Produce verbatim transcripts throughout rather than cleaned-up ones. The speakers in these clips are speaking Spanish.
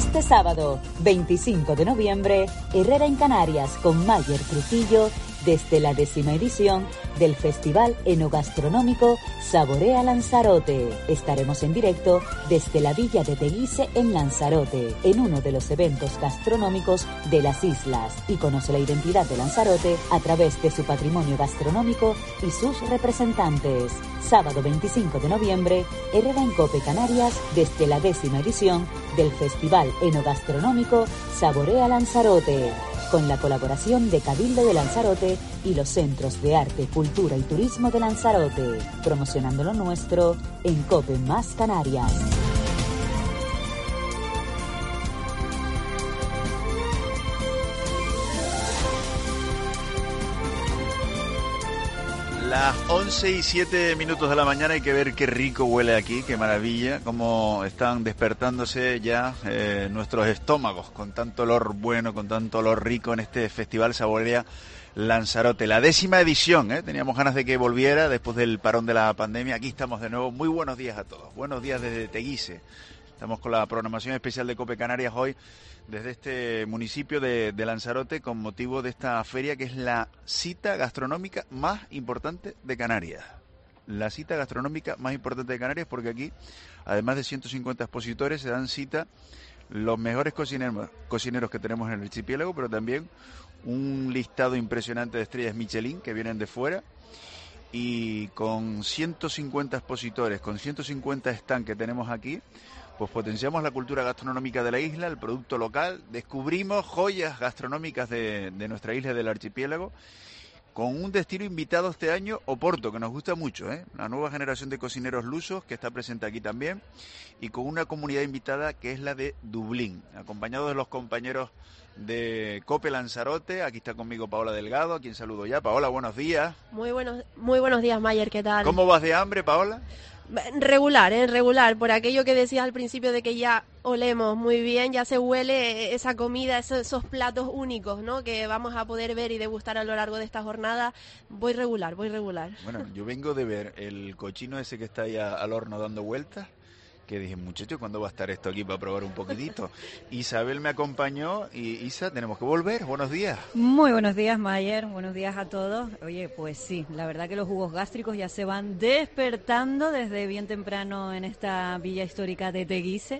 Este sábado, veinticinco de noviembre, Herrera en Canarias con Mayer Trujillo, desde la décima edición del Festival Enogastronómico Saborea Lanzarote. Estaremos en directo desde la Villa de Teguise en Lanzarote, en uno de los eventos gastronómicos de las islas, y conoce la identidad de Lanzarote a través de su patrimonio gastronómico y sus representantes. Sábado veinticinco de noviembre, Herrera en Cope Canarias, desde la décima edición del Festival Enogastronómico Saborea Lanzarote, con la colaboración de Cabildo de Lanzarote y los Centros de Arte, Cultura y Turismo de Lanzarote, promocionando lo nuestro en Cope Más Canarias. Las once y siete minutos de la mañana, hay que ver qué rico huele aquí, qué maravilla, cómo están despertándose ya eh, nuestros estómagos con tanto olor bueno, con tanto olor rico en este Festival Saborea Lanzarote. La décima edición, ¿eh? Teníamos ganas de que volviera después del parón de la pandemia. Aquí estamos de nuevo. Muy buenos días a todos. Buenos días desde Teguise. Estamos con la programación especial de Cope Canarias hoy desde este municipio de, de Lanzarote con motivo de esta feria que es la cita gastronómica más importante de Canarias. La cita gastronómica más importante de Canarias porque aquí, además de ciento cincuenta expositores, se dan cita los mejores cocineros, cocineros que tenemos en el archipiélago, pero también un listado impresionante de estrellas Michelin que vienen de fuera. Y con ciento cincuenta expositores, con ciento cincuenta stands que tenemos aquí, pues potenciamos la cultura gastronómica de la isla, el producto local, descubrimos joyas gastronómicas de, de nuestra isla y del archipiélago, con un destino invitado este año, Oporto, que nos gusta mucho, ¿eh? La nueva generación de cocineros lusos, que está presente aquí también, y con una comunidad invitada que es la de Dublín, acompañados de los compañeros de Cope Lanzarote. Aquí está conmigo Paola Delgado, a quien saludo ya. Paola, buenos días. Muy buenos, muy buenos días, Mayer, ¿qué tal? ¿Cómo vas de hambre, Paola? Regular, ¿eh? Regular, por aquello que decías al principio de que ya olemos muy bien, ya se huele esa comida, esos, esos platos únicos, ¿no? Que vamos a poder ver y degustar a lo largo de esta jornada. Voy regular, voy regular. Bueno, yo vengo de ver el cochino ese que está ahí a, al horno dando vueltas, que dije, muchachos, ¿cuándo va a estar esto aquí para probar un poquitito? Isabel me acompañó y Isa, tenemos que volver. Buenos días. Muy buenos días, Mayer. Buenos días a todos. Oye, pues sí, la verdad que los jugos gástricos ya se van despertando desde bien temprano en esta villa histórica de Teguise.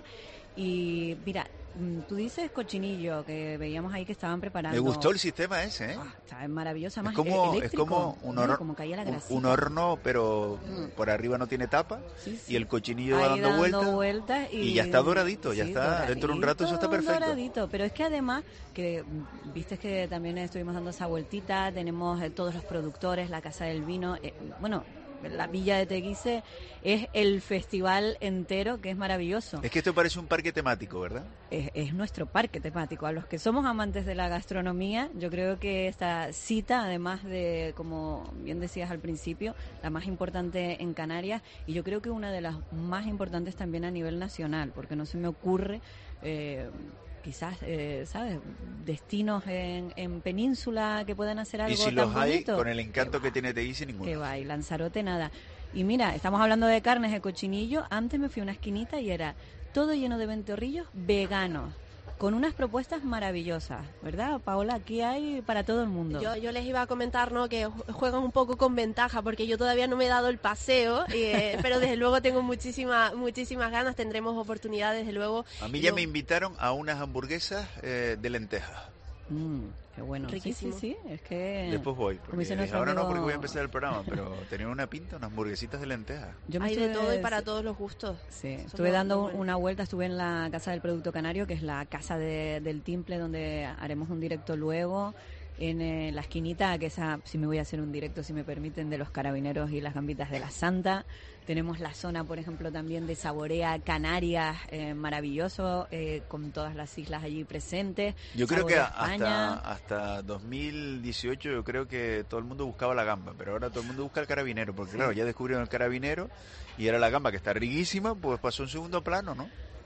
Y mira, tú dices cochinillo, que veíamos ahí que estaban preparando. Me gustó el sistema ese, ¿eh? Oh, está maravilloso. Además, es como, eléctrico, es como un, horno, como caía la un, un horno, pero mm. por arriba no tiene tapa, sí, sí. Y el cochinillo va dando, dando vueltas, vueltas y, y ya está doradito, sí, ya está, doradito, dentro de un rato eso está perfecto. Doradito, pero es que además, que viste que también estuvimos dando esa vueltita, tenemos eh, todos los productores, la Casa del Vino, eh, bueno... La Villa de Teguise es el festival entero, que es maravilloso. Es que esto parece un parque temático, ¿verdad? Es, es nuestro parque temático. A los que somos amantes de la gastronomía, yo creo que esta cita, además de, como bien decías al principio, la más importante en Canarias, y yo creo que una de las más importantes también a nivel nacional, porque no se me ocurre... Eh, quizás, eh, ¿sabes? Destinos en, en península que puedan hacer algo tan bonito. Y si los hay, con el encanto que, que tiene Teguise, ninguno. Que va, y Lanzarote, nada. Y mira, estamos hablando de carnes de cochinillo. Antes me fui a una esquinita y era todo lleno de ventorrillos veganos, con unas propuestas maravillosas, ¿verdad, Paola? Aquí hay para todo el mundo. Yo, yo les iba a comentar, ¿no?, que juegan un poco con ventaja, porque yo todavía no me he dado el paseo, eh, pero desde luego tengo muchísimas muchísimas ganas, tendremos oportunidades, desde luego. A mí ya yo... me invitaron a unas hamburguesas eh, de lentejas. Mm, qué bueno. Riquísimo. Sí, sí, sí, es que... Después voy, porque ahora amigo... no porque voy a empezar el programa, pero tenía una pinta, unas hamburguesitas de lentejas. Yo me Hay estuve... de todo y para todos los gustos. Sí, Son estuve dando bueno. una vuelta, estuve en la Casa del Producto Canario, que es la casa de, del Timple, donde haremos un directo luego. En eh, la esquinita, que esa sí me voy a hacer un directo, si me permiten, de los carabineros y las gambitas de la Santa. Tenemos la zona, por ejemplo, también de Saborea Canarias, eh, maravilloso, eh, con todas las islas allí presentes. Yo creo Saborea que hasta, hasta dos mil dieciocho yo creo que todo el mundo buscaba la gamba, pero ahora todo el mundo busca el carabinero, porque sí. Claro, ya descubrieron el carabinero y era la gamba, que está riquísima, pues pasó en segundo plano, ¿no?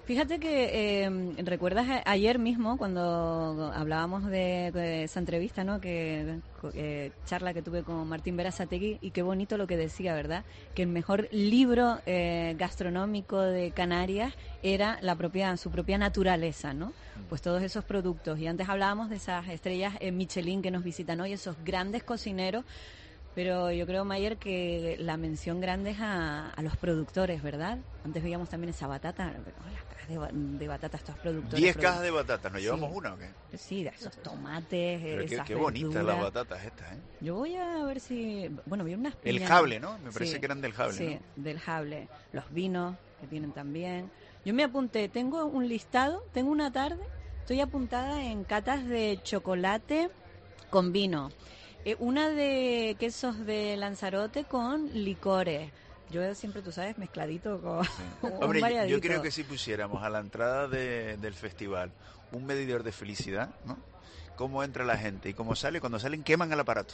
Fíjate que eh, recuerdas a- ayer mismo cuando hablábamos de, de esa entrevista, ¿no? Que eh, charla que tuve con Martín Berasategui, y qué bonito lo que decía, ¿verdad? Que el mejor libro eh, gastronómico de Canarias era la propia su propia naturaleza, ¿no? Pues todos esos productos. Y antes hablábamos de esas estrellas eh, Michelin que nos visitan hoy, esos grandes cocineros. Pero yo creo, Mayer, que la mención grande es a, a los productores, ¿verdad? Antes veíamos también esa batata, oh, las cajas de, ba- de batata, estos productores. Diez produ- cajas de batatas, ¿nos Sí. llevamos una o qué? Sí, de esos tomates, Pero qué, esas qué bonitas las verduras. batatas estas, ¿eh? Yo voy a ver si... Bueno, vi unas El piñas. Jable, ¿no? Me parece Sí, que eran del Jable, Sí, ¿no? del Jable. Los vinos que tienen también. Yo me apunté, tengo un listado, tengo una tarde, estoy apuntada en catas de chocolate con vino. Eh, una de quesos de Lanzarote con licores. Yo siempre, tú sabes, mezcladito con un Hombre, yo- yo variadito. creo que si pusiéramos a la entrada de- del festival un medidor de felicidad, ¿no? Cómo entra la gente y cómo sale, cuando salen queman el aparato.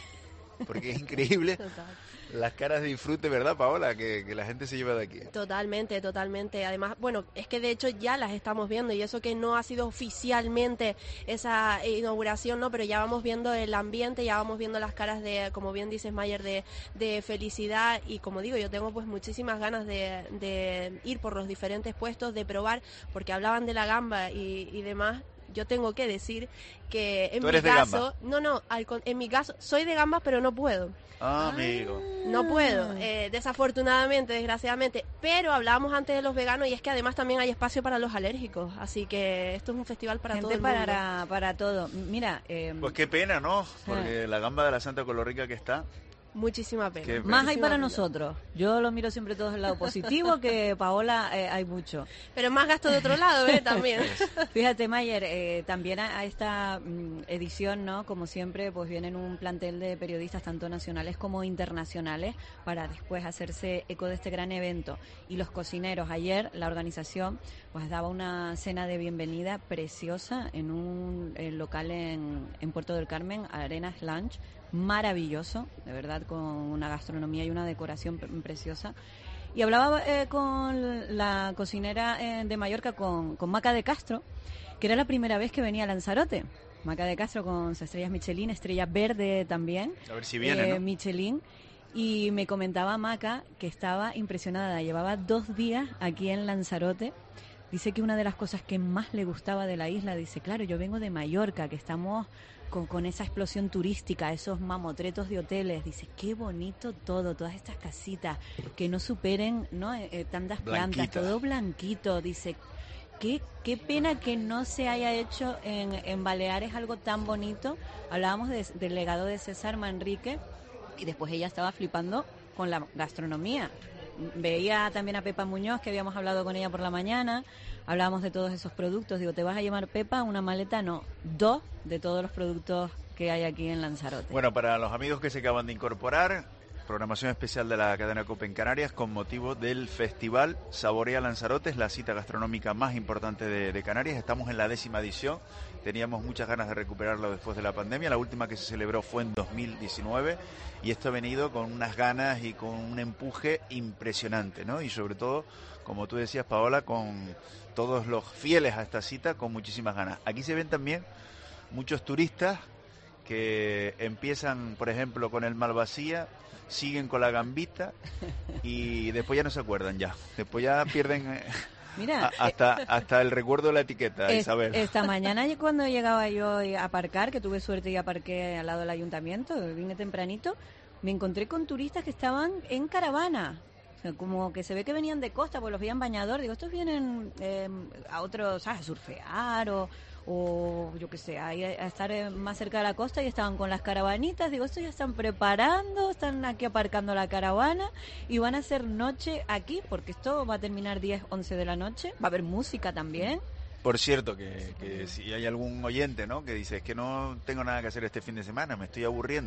Porque es increíble Total. las caras de disfrute, ¿verdad, Paola? Que, que la gente se lleva de aquí. Totalmente, totalmente. Además, bueno, es que de hecho ya las estamos viendo y eso que no ha sido oficialmente esa inauguración, ¿no? Pero ya vamos viendo el ambiente, ya vamos viendo las caras de, como bien dices, Mayer, de, de felicidad y como digo, yo tengo pues muchísimas ganas de, de ir por los diferentes puestos, de probar, porque hablaban de la gamba y, y demás. Yo tengo que decir que en ¿Tú mi eres de caso, gamba? no, no, al con- en mi caso soy de gambas, pero no puedo. Ah, amigo. No puedo, eh, desafortunadamente, desgraciadamente. Pero hablábamos antes de los veganos y es que además también hay espacio para los alérgicos. Así que esto es un festival para todo Gente el mundo. para, para todo. Mira, eh, Pues qué pena, ¿no? Porque la gamba de la Santa con lo rica que está. Muchísima pena. Qué más hay Muchísima para pena. nosotros. Yo lo miro siempre todo el lado positivo, que Paola eh, hay mucho. Pero más gasto de otro lado, ¿eh? También. Fíjate, Mayer, eh, también a, a esta mm, edición, ¿no? Como siempre, pues vienen un plantel de periodistas tanto nacionales como internacionales para después hacerse eco de este gran evento. Y los cocineros, ayer la organización pues daba una cena de bienvenida preciosa en un eh, local en, en Puerto del Carmen, Arenas Lunch, maravilloso, de verdad, con una gastronomía y una decoración pre- preciosa. Y hablaba eh, con la cocinera eh, de Mallorca, con, con Maca de Castro, que era la primera vez que venía a Lanzarote. Maca de Castro con sus estrellas Michelin, estrella verde también. A ver si viene, eh, ¿no? Michelin. Y me comentaba Maca que estaba impresionada. Llevaba dos días aquí en Lanzarote. Dice que una de las cosas que más le gustaba de la isla, dice, claro, yo vengo de Mallorca, que estamos con, con esa explosión turística, esos mamotretos de hoteles. Dice, qué bonito todo, todas estas casitas, que no superen, ¿no? Eh, eh, tantas plantas, Blanquitas. todo blanquito. Dice, qué, qué pena que no se haya hecho en, en Baleares algo tan bonito. Hablábamos de- del legado de César Manrique y después ella estaba flipando con la gastronomía. Veía también a Pepa Muñoz, que habíamos hablado con ella por la mañana, hablábamos de todos esos productos. Digo, ¿te vas a llevar, Pepa, una maleta? No, dos de todos los productos que hay aquí en Lanzarote. Bueno, para los amigos que se acaban de incorporar, programación especial de la cadena COPE en Canarias con motivo del festival Saborea Lanzarote, es la cita gastronómica más importante de, de Canarias. Estamos en la décima edición, teníamos muchas ganas de recuperarlo después de la pandemia. La última que se celebró fue en dos mil diecinueve y esto ha venido con unas ganas y con un empuje impresionante, ¿no? Y sobre todo, como tú decías, Paola, con todos los fieles a esta cita con muchísimas ganas. Aquí se ven también muchos turistas que empiezan, por ejemplo, con el Malvasía, siguen con la gambita y después ya no se acuerdan ya. Después ya pierden eh, Mira, a- hasta hasta el recuerdo de la etiqueta, Es- Isabel. Esta mañana cuando llegaba yo a aparcar, que tuve suerte y aparqué al lado del ayuntamiento, vine tempranito, me encontré con turistas que estaban en caravana. O sea, como que se ve que venían de costa, pues los veían bañador. Digo, estos vienen eh, a otros, ¿sabes? A surfear o, o yo qué sé, a, ir a estar eh, más cerca de la costa y estaban con las caravanitas. Digo, estos ya están preparando, están aquí aparcando la caravana y van a hacer noche aquí, porque esto va a terminar diez, once de la noche. Va a haber música también. Por cierto, que, que si hay algún oyente, ¿no? Que dice, es que no tengo nada que hacer este fin de semana, me estoy aburriendo.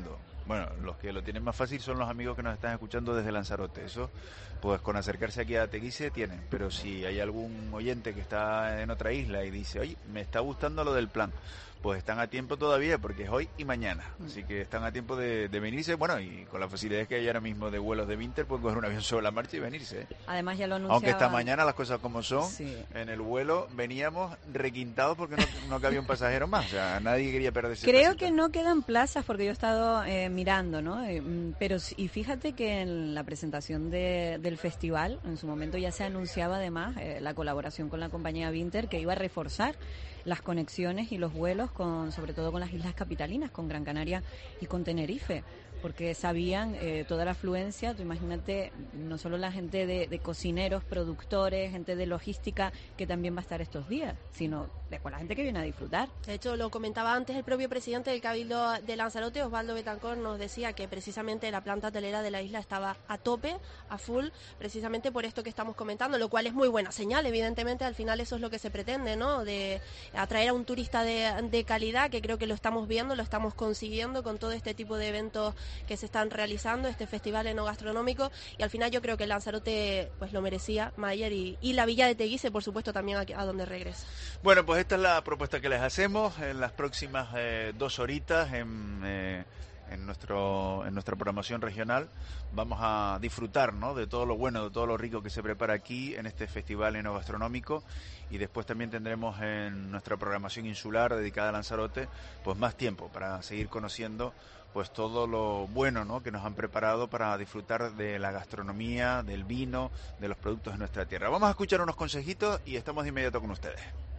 Bueno, los que lo tienen más fácil son los amigos que nos están escuchando desde Lanzarote. Eso, pues con acercarse aquí a Teguise tienen. Pero si hay algún oyente que está en otra isla y dice, oye, me está gustando lo del plan, pues están a tiempo todavía, porque es hoy y mañana. Así que están a tiempo de, de venirse, bueno, y con las facilidades que hay ahora mismo de vuelos de Vinter, pues coger un avión sobre la marcha y venirse, ¿eh? Además ya lo anunciaba. Aunque esta mañana las cosas como son, sí. En el vuelo veníamos requintados porque no, no cabía un pasajero más, o sea, nadie quería perderse. Creo pasita. que no quedan plazas, porque yo he estado eh, mirando, ¿no? Eh, pero y fíjate que en la presentación de, del festival, en su momento ya se anunciaba además eh, la colaboración con la compañía Vinter, que iba a reforzar las conexiones y los vuelos, con sobre todo con las islas capitalinas, con Gran Canaria y con Tenerife, porque sabían eh, toda la afluencia. Tú imagínate, no solo la gente de, de cocineros, productores, gente de logística, que también va a estar estos días, sino después la gente que viene a disfrutar. De hecho, lo comentaba antes el propio presidente del Cabildo de Lanzarote, Osvaldo Betancor, nos decía que precisamente la planta hotelera de la isla estaba a tope, a full, precisamente por esto que estamos comentando, lo cual es muy buena señal. Evidentemente, al final eso es lo que se pretende, ¿no? De atraer a un turista de, de calidad, que creo que lo estamos viendo, lo estamos consiguiendo con todo este tipo de eventos que se están realizando, este festival enogastronómico, y al final yo creo que Lanzarote pues lo merecía, Mayer, y, y la villa de Teguise, por supuesto, también a, a donde regresa. Bueno, pues esta es la propuesta que les hacemos en las próximas eh, dos horitas en, eh, en, nuestro, en nuestra programación regional. Vamos a disfrutar, ¿no?, de todo lo bueno, de todo lo rico que se prepara aquí en este festival enogastronómico, y después también tendremos en nuestra programación insular dedicada a Lanzarote pues más tiempo para seguir conociendo pues todo lo bueno, ¿no?, que nos han preparado para disfrutar de la gastronomía, del vino, de los productos de nuestra tierra. Vamos a escuchar unos consejitos y estamos de inmediato con ustedes.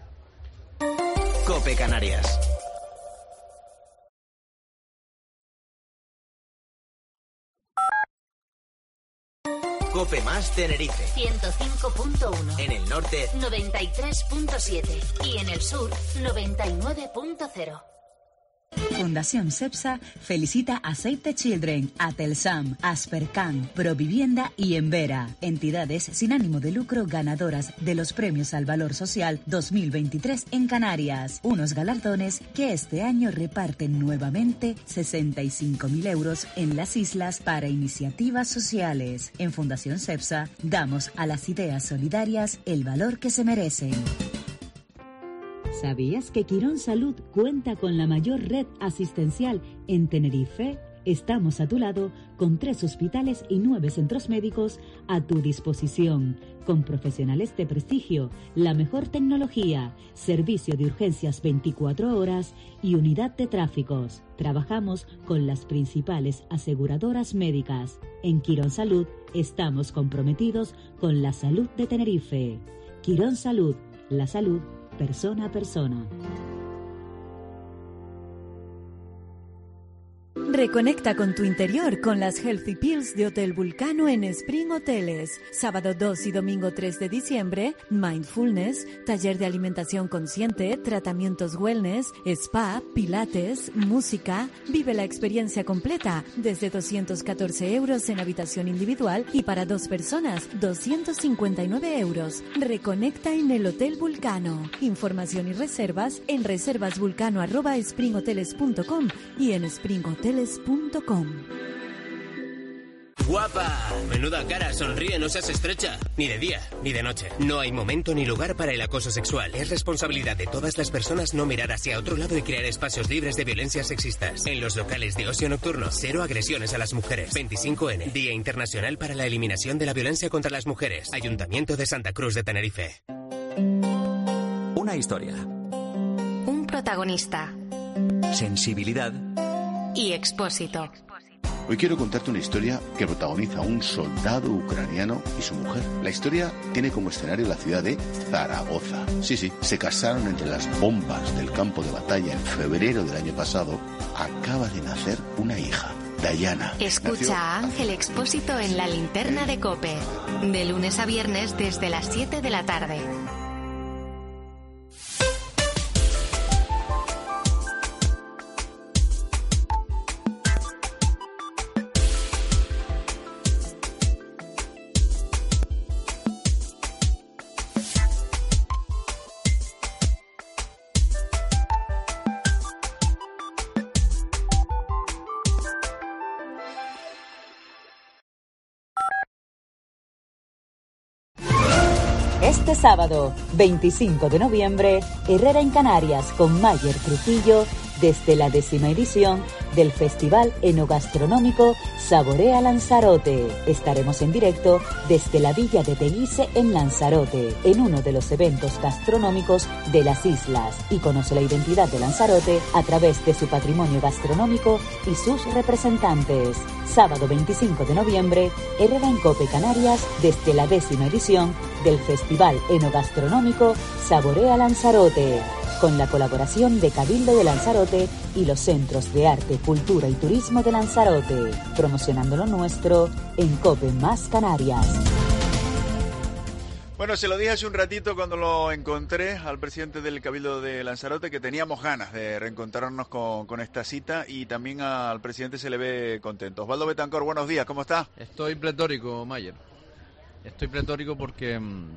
COPE Canarias. COPE más Tenerife. ciento cinco punto uno. En el norte, noventa y tres punto siete. Y en el sur, noventa y nueve punto cero. Fundación Cepsa felicita a Save the Children, a Telsam, Aspercan, Provivienda y Envera, entidades sin ánimo de lucro ganadoras de los Premios al Valor Social dos mil veintitrés en Canarias. Unos galardones que este año reparten nuevamente sesenta y cinco mil euros en las islas para iniciativas sociales. En Fundación Cepsa damos a las ideas solidarias el valor que se merecen. ¿Sabías que Quirón Salud cuenta con la mayor red asistencial en Tenerife? Estamos a tu lado con tres hospitales y nueve centros médicos a tu disposición, con profesionales de prestigio, la mejor tecnología, servicio de urgencias veinticuatro horas y unidad de tráficos. Trabajamos con las principales aseguradoras médicas. En Quirón Salud estamos comprometidos con la salud de Tenerife. Quirón Salud, la salud persona a persona. Reconecta con tu interior con las Healthy Pills de Hotel Vulcano en Spring Hoteles. Sábado dos y domingo tres de diciembre, Mindfulness, taller de alimentación consciente, tratamientos wellness, spa, pilates, música. Vive la experiencia completa desde doscientos catorce euros en habitación individual y para dos personas, doscientos cincuenta y nueve euros. Reconecta en el Hotel Vulcano. Información y reservas en reservasvulcano arroba springhoteles punto com y en Spring Hoteles punto com. ¡Guapa! Menuda cara, sonríe, no seas estrecha. Ni de día, ni de noche. No hay momento ni lugar para el acoso sexual. Es responsabilidad de todas las personas no mirar hacia otro lado y crear espacios libres de violencias sexistas. En los locales de ocio nocturno, cero agresiones a las mujeres. veinticinco ene, Día Internacional para la Eliminación de la Violencia contra las Mujeres. Ayuntamiento de Santa Cruz de Tenerife. Una historia. Un protagonista. Sensibilidad. Y Expósito. Hoy quiero contarte una historia que protagoniza un soldado ucraniano y su mujer. La historia tiene como escenario la ciudad de Zaragoza. Sí, sí, se casaron entre las bombas del campo de batalla en febrero del año pasado. Acaba de nacer una hija, Dayana. Escucha Nació... a Ángel Expósito en La Linterna de COPE, de lunes a viernes desde las siete de la tarde. Este sábado, veinticinco de noviembre, Herrera en Canarias con Mayer Trujillo desde la décima edición del Festival Enogastronómico Saborea Lanzarote. Estaremos en directo desde la Villa de Teguise en Lanzarote, en uno de los eventos gastronómicos de las islas, y conoce la identidad de Lanzarote a través de su patrimonio gastronómico y sus representantes. Sábado veinticinco de noviembre, Herrera en Cope Canarias desde la décima edición del Festival Enogastronómico Saborea Lanzarote, con la colaboración de Cabildo de Lanzarote y los Centros de Arte, Cultura y Turismo de Lanzarote, promocionando lo nuestro en Cope Más Canarias. Bueno, se lo dije hace un ratito cuando lo encontré al presidente del Cabildo de Lanzarote, que teníamos ganas de reencontrarnos con, con esta cita, y también al presidente se le ve contento. Osvaldo Betancor, buenos días, ¿cómo está? Estoy pletórico, Mayer. Estoy pletórico porque mmm,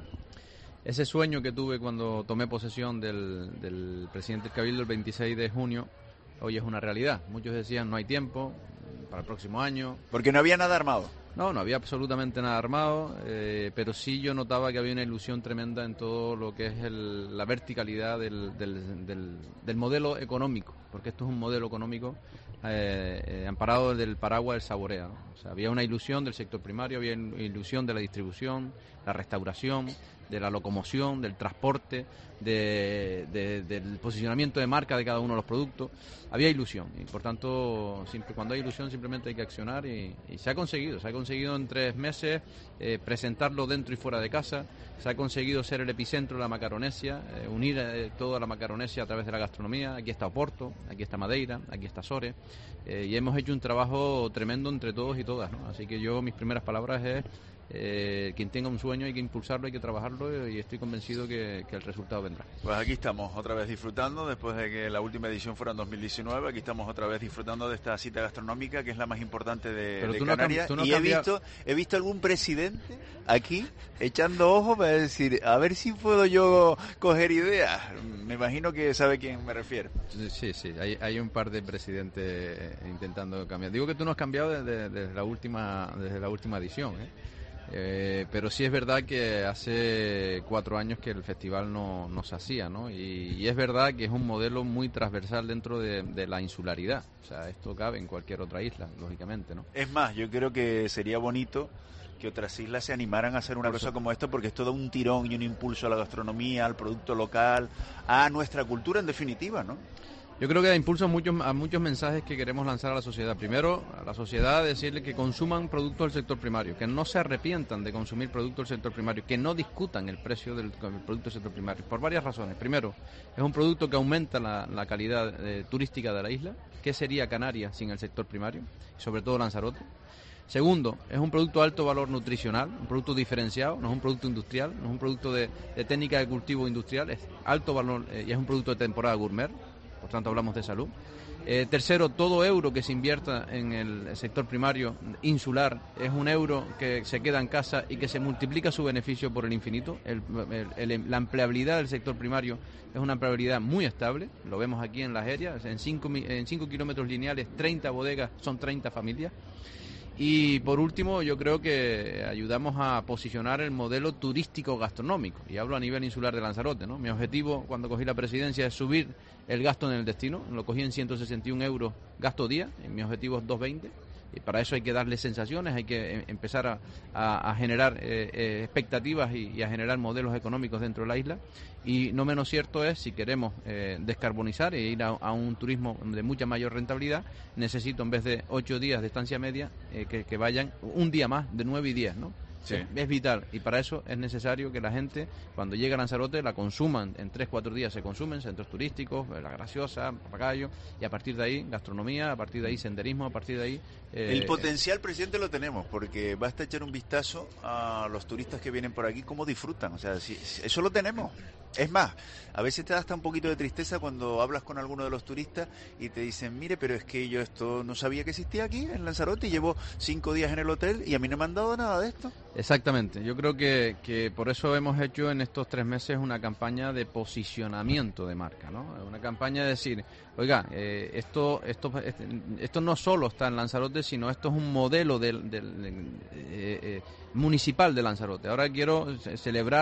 ese sueño que tuve cuando tomé posesión del, del presidente del Cabildo el veintiséis de junio, hoy es una realidad. Muchos decían no hay tiempo para el próximo año. Porque no había nada armado. No, no había absolutamente nada armado, eh, pero sí yo notaba que había una ilusión tremenda en todo lo que es el, la verticalidad del, del, del, del modelo económico, porque esto es un modelo económico eh, eh, amparado del paraguas del Saborea, ¿no? O sea, había una ilusión del sector primario, había ilusión de la distribución, la restauración, de la locomoción, del transporte, de, de, del posicionamiento de marca de cada uno de los productos. Había ilusión y por tanto siempre, cuando hay ilusión simplemente hay que accionar y, y se ha conseguido, se ha conseguido en tres meses eh, presentarlo dentro y fuera de casa, se ha conseguido ser el epicentro de la Macaronesia, eh, unir eh, toda la Macaronesia a través de la gastronomía. Aquí está Oporto, aquí está Madeira, aquí está Sores, eh, y hemos hecho un trabajo tremendo entre todos y todas, ¿no? Así que yo mis primeras palabras es Eh, quien tenga un sueño hay que impulsarlo, hay que trabajarlo, y estoy convencido que, que el resultado vendrá. Pues aquí estamos otra vez disfrutando, después de que la última edición fuera en dos mil diecinueve, aquí estamos otra vez disfrutando de esta cita gastronómica que es la más importante de, de Canarias, no, no y he visto, he visto algún presidente aquí echando ojo para decir, a ver si puedo yo coger ideas. Me imagino que sabe a quién me refiero. Sí, sí, hay, hay un par de presidentes intentando cambiar. Digo que tú no has cambiado desde, desde la última desde la última edición, ¿eh? Eh, pero sí es verdad que hace cuatro años que el festival no, no se hacía, ¿no? Y, y es verdad que es un modelo muy transversal dentro de, de la insularidad. O sea, esto cabe en cualquier otra isla, lógicamente, ¿no? Es más, yo creo que sería bonito que otras islas se animaran a hacer una cosa como esto, porque esto da un tirón y un impulso a la gastronomía, al producto local, a nuestra cultura en definitiva, ¿no? Yo creo que da impulso a muchos, a muchos mensajes que queremos lanzar a la sociedad. Primero, a la sociedad decirle que consuman productos del sector primario, que no se arrepientan de consumir productos del sector primario, que no discutan el precio del, del producto del sector primario, por varias razones. Primero, es un producto que aumenta la, la calidad eh, turística de la isla. ¿Qué sería Canarias sin el sector primario? Sobre todo Lanzarote. Segundo, es un producto de alto valor nutricional, un producto diferenciado, no es un producto industrial, no es un producto de, de técnica de cultivo industrial, es alto valor eh, y es un producto de temporada gourmet. Por tanto, hablamos de salud. Eh, tercero, todo euro que se invierta en el sector primario insular es un euro que se queda en casa y que se multiplica su beneficio por el infinito. El, el, el, la empleabilidad del sector primario es una empleabilidad muy estable. Lo vemos aquí en Las Herias. En cinco en cinco kilómetros lineales, treinta bodegas, son treinta familias. Y por último, yo creo que ayudamos a posicionar el modelo turístico gastronómico, y hablo a nivel insular de Lanzarote, ¿no? Mi objetivo cuando cogí la presidencia es subir el gasto en el destino, lo cogí en ciento sesenta y un euros gasto día, y mi objetivo es doscientos veinte, y para eso hay que darle sensaciones, hay que empezar a, a, a generar eh, eh, expectativas y, y a generar modelos económicos dentro de la isla. Y no menos cierto es, si queremos eh, descarbonizar e ir a, a un turismo de mucha mayor rentabilidad, necesito en vez de ocho días de estancia media, eh, que, que vayan un día más, de nueve y diez, ¿no? Sí. Es vital, y para eso es necesario que la gente, cuando llegue a Lanzarote, la consuman. En tres cuatro días se consumen centros turísticos, La Graciosa, Papagayo, y a partir de ahí gastronomía, a partir de ahí senderismo, a partir de ahí... Eh, el potencial, presidente, lo tenemos, porque basta echar un vistazo a los turistas que vienen por aquí, cómo disfrutan. O sea, si, si, eso lo tenemos. Es más, a veces te da hasta un poquito de tristeza cuando hablas con alguno de los turistas y te dicen, mire, pero es que yo esto no sabía que existía aquí en Lanzarote, y llevo cinco días en el hotel y a mí no me han dado nada de esto. Exactamente, yo creo que, que por eso hemos hecho en estos tres meses una campaña de posicionamiento de marca, ¿no? Una campaña de decir, oiga, eh, esto, esto, esto no solo está en Lanzarote, sino esto es un modelo del, del, del, eh, eh, municipal de Lanzarote. Ahora quiero celebrar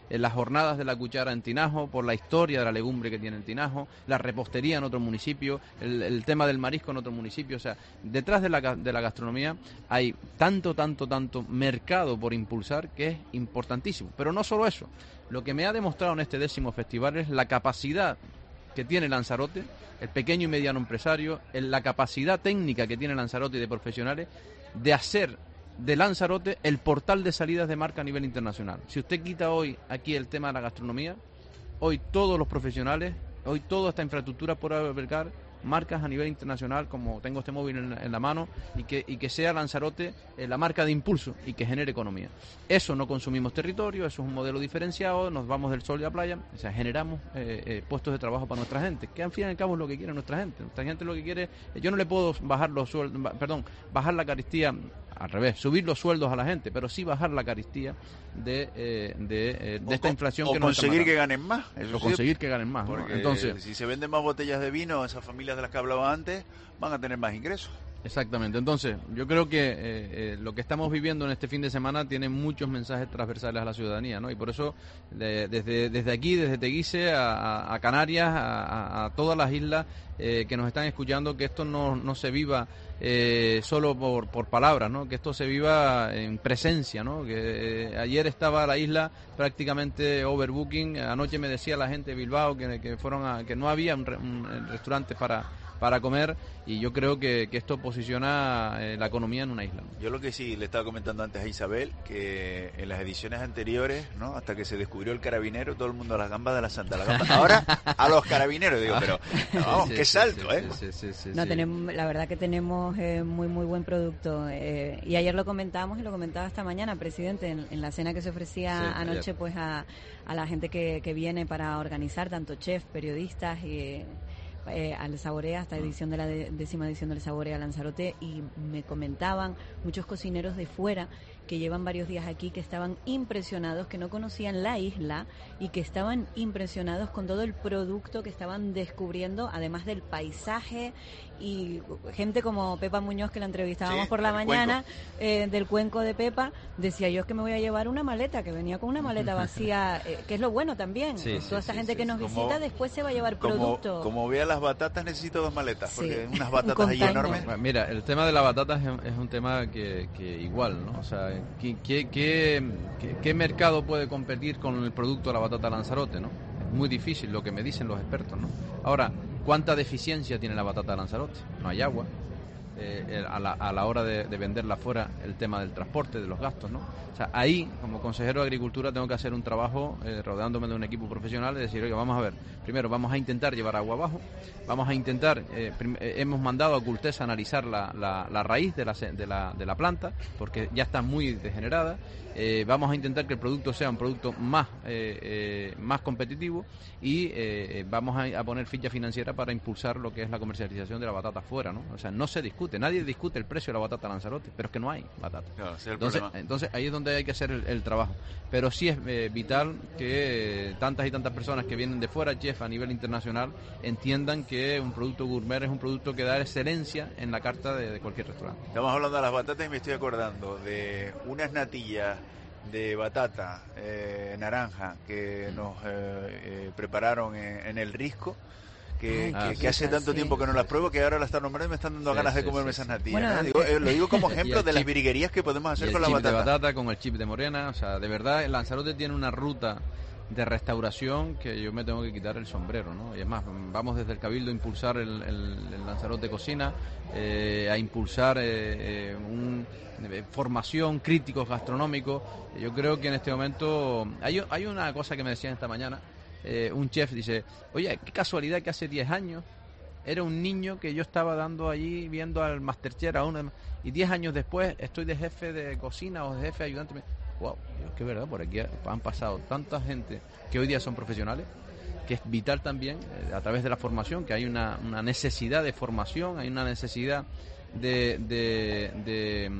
eh, las jornadas de la cuchara en Tinajo, por la historia de la legumbre que tiene el Tinajo, la repostería en otro municipio, el, el tema del marisco en otro municipio. O sea, detrás de la, de la gastronomía hay tanto, tanto, tanto mercado por impulsar que es importantísimo. Pero no solo eso, lo que me ha demostrado en este décimo festival es la capacidad que tiene Lanzarote, el pequeño y mediano empresario, el, la capacidad técnica que tiene Lanzarote y de profesionales de hacer de Lanzarote el portal de salidas de marca a nivel internacional. Si usted quita hoy aquí el tema de la gastronomía, hoy todos los profesionales, hoy toda esta infraestructura por albergar marcas a nivel internacional, como tengo este móvil en, en la mano, y que, y que sea Lanzarote eh, la marca de impulso y que genere economía. Eso no consumimos territorio, eso es un modelo diferenciado, nos vamos del sol y la playa, o sea, generamos eh, eh, puestos de trabajo para nuestra gente, que al fin y al cabo es lo que quiere nuestra gente. Nuestra gente lo que quiere, eh, yo no le puedo bajar los sueldos, perdón, bajar la carestía, al revés, subir los sueldos a la gente, pero sí bajar la carestía de, eh, de, eh, de esta o, inflación o que nos conseguir que ganen más. Eso o conseguir que ganen más. Porque ¿no? Entonces, si se venden más botellas de vino, esas familias de las que hablaba antes van a tener más ingresos. Exactamente. Entonces, yo creo que eh, eh, lo que estamos viviendo en este fin de semana tiene muchos mensajes transversales a la ciudadanía, ¿no? Y por eso, de, desde, desde aquí, desde Teguise a, a Canarias, a, a todas las islas eh, que nos están escuchando, que esto no, no se viva eh, solo por, por palabras, ¿no? Que esto se viva en presencia, ¿no? Que eh, ayer estaba la isla prácticamente overbooking. Anoche me decía la gente de Bilbao que, que fueron a, que no había un, un restaurante para para comer, y yo creo que, que esto posiciona eh, la economía en una isla. Yo lo que sí le estaba comentando antes a Isabel, que en las ediciones anteriores, ¿no? Hasta que se descubrió el carabinero, todo el mundo a las gambas de la Santa. La gamba. Ahora a los carabineros, digo, pero no, vamos, sí, qué sí, salto, sí, ¿eh? Sí, sí, sí, no, sí. Tenemos, la verdad que tenemos eh, muy, muy buen producto. Eh, y ayer lo comentábamos y lo comentaba esta mañana, presidente, en, en la cena que se ofrecía sí, anoche ayer. pues a, a la gente que, que viene para organizar, tanto chefs, periodistas y... Eh, al Saborea, esta edición de la de, décima edición del Saborea Lanzarote, y me comentaban muchos cocineros de fuera que llevan varios días aquí, que estaban impresionados, que no conocían la isla y que estaban impresionados con todo el producto que estaban descubriendo, además del paisaje, y gente como Pepa Muñoz, que la entrevistábamos sí, por la mañana, eh, del cuenco de Pepa, decía yo es que me voy a llevar una maleta, que venía con una maleta vacía, eh, que es lo bueno también, sí, toda sí, esta sí, gente sí, que nos como, visita después se va a llevar como, producto. Como vea las batatas, necesito dos maletas, sí, porque unas batatas ahí enormes. Mira, el tema de las batatas es, es un tema que, que igual, ¿no? O sea, ¿qué, qué, qué, qué, qué mercado puede competir con el producto de la batata Lanzarote, no? Es muy difícil lo que me dicen los expertos, ¿no? Ahora, ¿cuánta deficiencia tiene la batata Lanzarote? No hay agua. Eh, a, la, a la hora de, de venderla fuera, el tema del transporte, de los gastos, ¿no? O sea, ahí, como consejero de Agricultura, tengo que hacer un trabajo eh, rodeándome de un equipo profesional, de decir, oye, vamos a ver, primero vamos a intentar llevar agua abajo, vamos a intentar, eh, prim- eh, hemos mandado a Cultesa a analizar la, la, la raíz de la, de, la, de la planta, porque ya está muy degenerada. Eh, vamos a intentar que el producto sea un producto más eh, eh, más competitivo, y eh, vamos a, a poner ficha financiera para impulsar lo que es la comercialización de la batata fuera, ¿no? O sea, no se discute, nadie discute el precio de la batata Lanzarote, pero es que no hay batata. Claro, ese es el entonces, problema. entonces ahí es donde hay que hacer el, el trabajo. Pero sí es eh, vital que eh, tantas y tantas personas que vienen de fuera, chef a nivel internacional, entiendan que un producto gourmet es un producto que da excelencia en la carta de, de cualquier restaurante. Estamos hablando de las batatas y me estoy acordando de unas natillas de batata eh, naranja que nos eh, eh, prepararon en, en el Risco, que, ah, que, sí, que hace sí, tanto sí, tiempo que no sí, las sí, pruebo, que ahora las están nombrando y me están dando sí, ganas de sí, comerme sí, esas sí. natillas. Bueno, ¿no? Digo, eh, lo digo como ejemplo de las chip, virguerías que podemos hacer con la batata. batata. El chip de batata con el chip de morena, o sea, de verdad, el Lanzarote tiene una ruta de restauración que yo me tengo que quitar el sombrero, ¿no? Y es más, vamos desde el Cabildo a impulsar el, el, el Lanzarote Cocina, eh, a impulsar eh, eh, un, eh, formación, críticos gastronómicos. Yo creo que en este momento hay, hay una cosa que me decían esta mañana, eh, un chef dice, oye, qué casualidad que hace diez años era un niño que yo estaba dando allí viendo al Masterchef a uno, y diez años después estoy de jefe de cocina o de jefe de ayudante. Wow, es que es verdad, por aquí han pasado tanta gente que hoy día son profesionales, que es vital también eh, a través de la formación, que hay una, una necesidad de formación, hay una necesidad de de, de,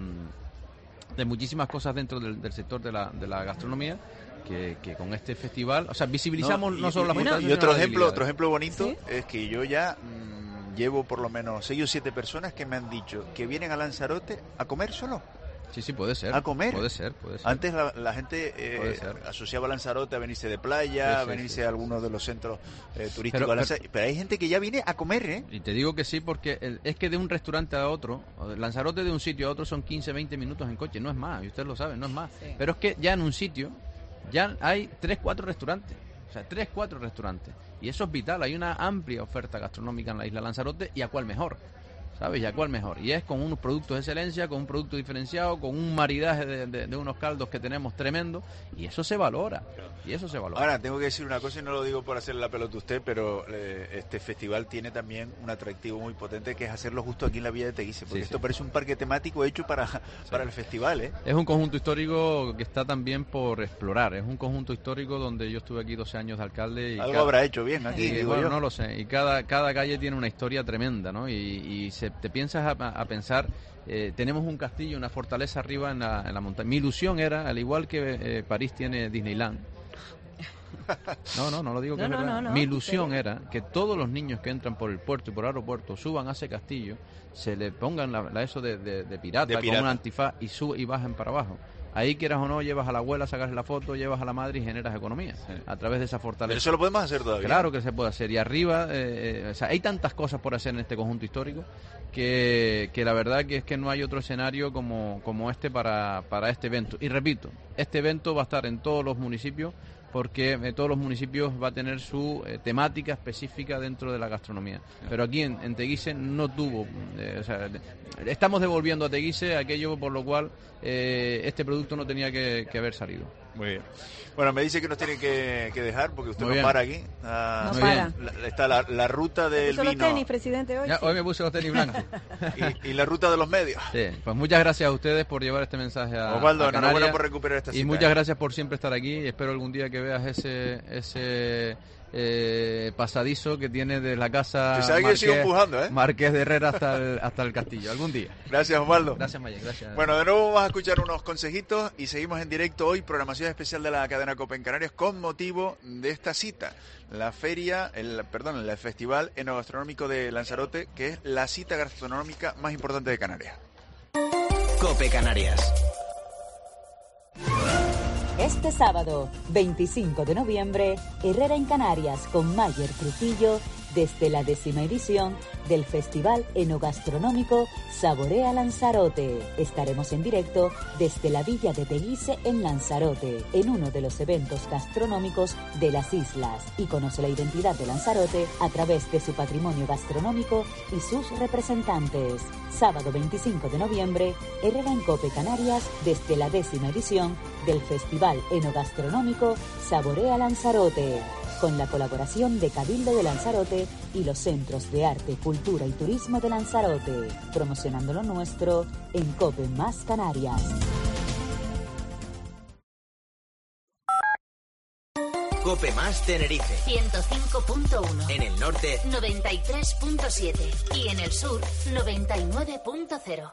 de muchísimas cosas dentro del, del sector de la, de la gastronomía, que, que con este festival, o sea, visibilizamos no, y, no solo las bueno, y otro ejemplo, otro ejemplo bonito, ¿sí? Es que yo ya mmm, llevo por lo menos seis o siete personas que me han dicho que vienen a Lanzarote a comer solo. Sí, sí, puede ser. A comer. Puede ser, puede ser. Antes la, la gente eh, asociaba Lanzarote a venirse de playa, sí, sí, a venirse sí, a algunos de los centros eh, turísticos. Pero, pero, pero hay gente que ya viene a comer, ¿eh? Y te digo que sí, porque el, es que de un restaurante a otro, Lanzarote de un sitio a otro son quince, veinte minutos en coche, no es más, y ustedes lo saben, no es más. Sí. Pero es que ya en un sitio, ya hay tres, cuatro restaurantes. O sea, tres, cuatro restaurantes. Y eso es vital, hay una amplia oferta gastronómica en la isla Lanzarote, y a cuál mejor. ¿Sabes? ¿Y a cuál mejor? Y es con unos productos de excelencia, con un producto diferenciado, con un maridaje de, de, de unos caldos que tenemos tremendo, y eso se valora. Y eso se valora. Ahora, tengo que decir una cosa, y no lo digo por hacerle la pelota a usted, pero eh, este festival tiene también un atractivo muy potente, que es hacerlo justo aquí en la Villa de Teguise, porque sí, esto sí. parece un parque temático hecho para, sí. para el festival, ¿eh? Es un conjunto histórico que está también por explorar. Es un conjunto histórico donde yo estuve aquí doce años de alcalde. Y Algo cada... habrá hecho bien aquí, y, digo bueno, yo. no lo sé. Y cada, cada calle tiene una historia tremenda, ¿no? Y, y se te piensas a, a pensar, eh, tenemos un castillo, una fortaleza arriba en la, en la montaña. Mi ilusión era, al igual que eh, París tiene Disneyland, no, no, no lo digo que no, es no, verdad. No, no, Mi ilusión era que todos los niños que entran por el puerto y por el aeropuerto suban a ese castillo, se le pongan la, la eso de, de, de, pirata, de pirata con un antifaz y suben y bajen para abajo. Ahí, quieras o no, llevas a la abuela, sacas la foto, llevas a la madre y generas economía sí. a través de esa fortaleza. Pero eso lo podemos hacer todavía. Claro que se puede hacer. Y arriba, eh, eh, o sea, hay tantas cosas por hacer en este conjunto histórico que, que la verdad que es que no hay otro escenario como, como este para, para este evento. Y repito, este evento va a estar en todos los municipios, porque eh, todos los municipios va a tener su eh, temática específica dentro de la gastronomía. Pero aquí en, en Teguise no tuvo, eh, o sea, estamos devolviendo a Teguise aquello por lo cual eh, este producto no tenía que, que haber salido. Muy bien. Bueno, me dice que nos tiene que, que dejar porque usted Muy no bien. para aquí. Ah, no para. La, está la, la ruta del vino. Los tenis, presidente, hoy. Ya, sí. Hoy me puse los tenis blancos. y, y la ruta de los medios. Sí, pues muchas gracias a ustedes por llevar este mensaje a Osvaldo, a Canarias. enhorabuena por recuperar esta cita. Y muchas gracias por siempre estar aquí. Espero algún día que veas ese ese eh, pasadizo que tiene de la casa que Marqués, sigo empujando, ¿eh? Marqués de Herrera hasta el, hasta el castillo. Algún día. Gracias, Osvaldo. Gracias, Mayen. Gracias. Bueno, de nuevo vamos a escuchar unos consejitos y seguimos en directo hoy, programación especial de la cadena COPE en Canarias con motivo de esta cita. La feria, el perdón, el Festival Enogastronómico de Lanzarote, que es la cita gastronómica más importante de Canarias. COPE Canarias. Este sábado, veinticinco de noviembre, Herrera en Canarias con Mayer Trujillo desde la décima edición del Festival Enogastronómico Saborea Lanzarote. Estaremos en directo desde la Villa de Teguise en Lanzarote, en uno de los eventos gastronómicos de las islas, y conoce la identidad de Lanzarote a través de su patrimonio gastronómico y sus representantes. Sábado veinticinco de noviembre, Herrera en COPE Canarias desde la décima edición del Festival Enogastronómico Saborea Lanzarote, con la colaboración de Cabildo de Lanzarote y los Centros de Arte, Cultura y Turismo de Lanzarote, promocionando lo nuestro en COPE Más Canarias. COPE Más Tenerife ciento cinco punto uno. En el norte noventa y tres punto siete. Y en el sur noventa y nueve punto cero.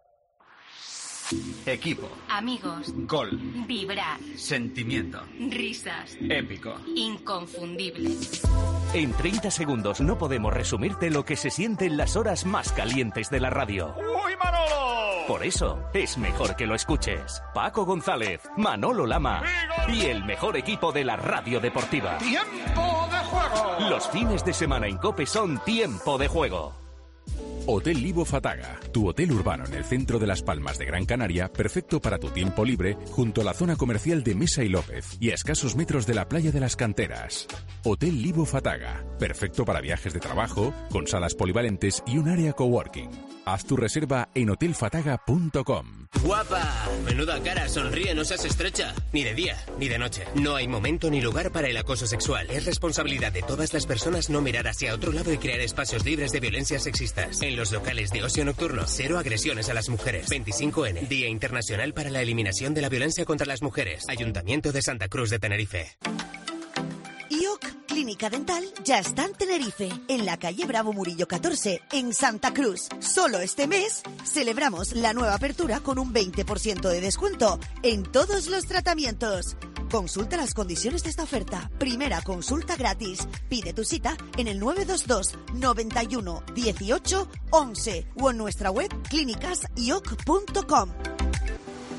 Equipo. Amigos. Gol. Vibrar. Sentimiento. Risas. Épico. Inconfundible. En treinta segundos no podemos resumirte lo que se siente en las horas más calientes de la radio. ¡Uy, Manolo! Por eso es mejor que lo escuches. Paco González, Manolo Lama y el mejor equipo de la radio deportiva. ¡Tiempo de juego! Los fines de semana en COPE son tiempo de juego. Hotel Libo Fataga, tu hotel urbano en el centro de Las Palmas de Gran Canaria, perfecto para tu tiempo libre, junto a la zona comercial de Mesa y López y a escasos metros de la playa de las Canteras. Hotel Libo Fataga, perfecto para viajes de trabajo, con salas polivalentes y un área coworking. Haz tu reserva en hotel fataga punto com. ¡Guapa! Menuda cara, sonríe, no seas estrecha. Ni de día, ni de noche. No hay momento ni lugar para el acoso sexual. Es responsabilidad de todas las personas no mirar hacia otro lado y crear espacios libres de violencias sexistas. En los locales de ocio nocturno, cero agresiones a las mujeres. veinticinco ene, Día Internacional para la Eliminación de la Violencia contra las Mujeres. Ayuntamiento de Santa Cruz de Tenerife. I O C Clínica Dental ya está en Tenerife, en la calle Bravo Murillo catorce, en Santa Cruz. Solo este mes celebramos la nueva apertura con un veinte por ciento de descuento en todos los tratamientos. Consulta las condiciones de esta oferta. Primera consulta gratis. Pide tu cita en el nueve dos dos, noventa y uno, dieciocho, once o en nuestra web clínicas i o c punto com.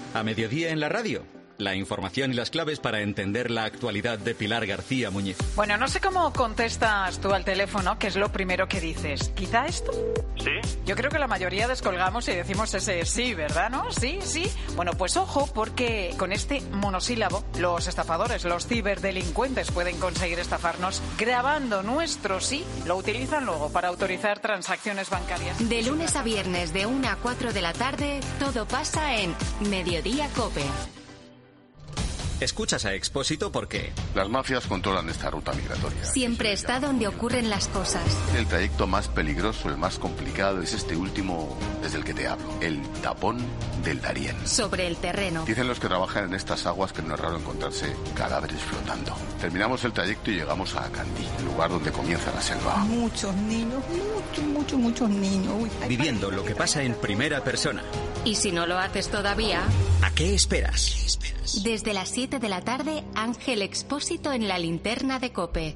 A mediodía en la radio. La información y las claves para entender la actualidad de Pilar García Muñiz. Bueno, no sé cómo contestas tú al teléfono, que es lo primero que dices. ¿Quizá esto? ¿Sí? Yo creo que la mayoría descolgamos y decimos ese sí, ¿verdad? ¿No? Sí, sí. Bueno, pues ojo, porque con este monosílabo, los estafadores, los ciberdelincuentes pueden conseguir estafarnos grabando nuestro sí. Lo utilizan luego para autorizar transacciones bancarias. De lunes a viernes, de una a cuatro de la tarde, todo pasa en Mediodía COPE. Escuchas a Expósito porque las mafias controlan esta ruta migratoria. Siempre está donde ocurren las cosas. El trayecto más peligroso, el más complicado, es este último desde el que te hablo, el tapón del Darién. Sobre el terreno. Dicen los que trabajan en estas aguas que no es raro encontrarse cadáveres flotando. Terminamos el trayecto y llegamos a Candí, el lugar donde comienza la selva. Muchos niños, muchos, muchos, muchos niños. Uy, viviendo lo que pasa en primera persona. Y si no lo haces todavía, ¿a qué esperas? ¿Qué esperas? Desde las siete de la tarde, Ángel Expósito en la linterna de COPE.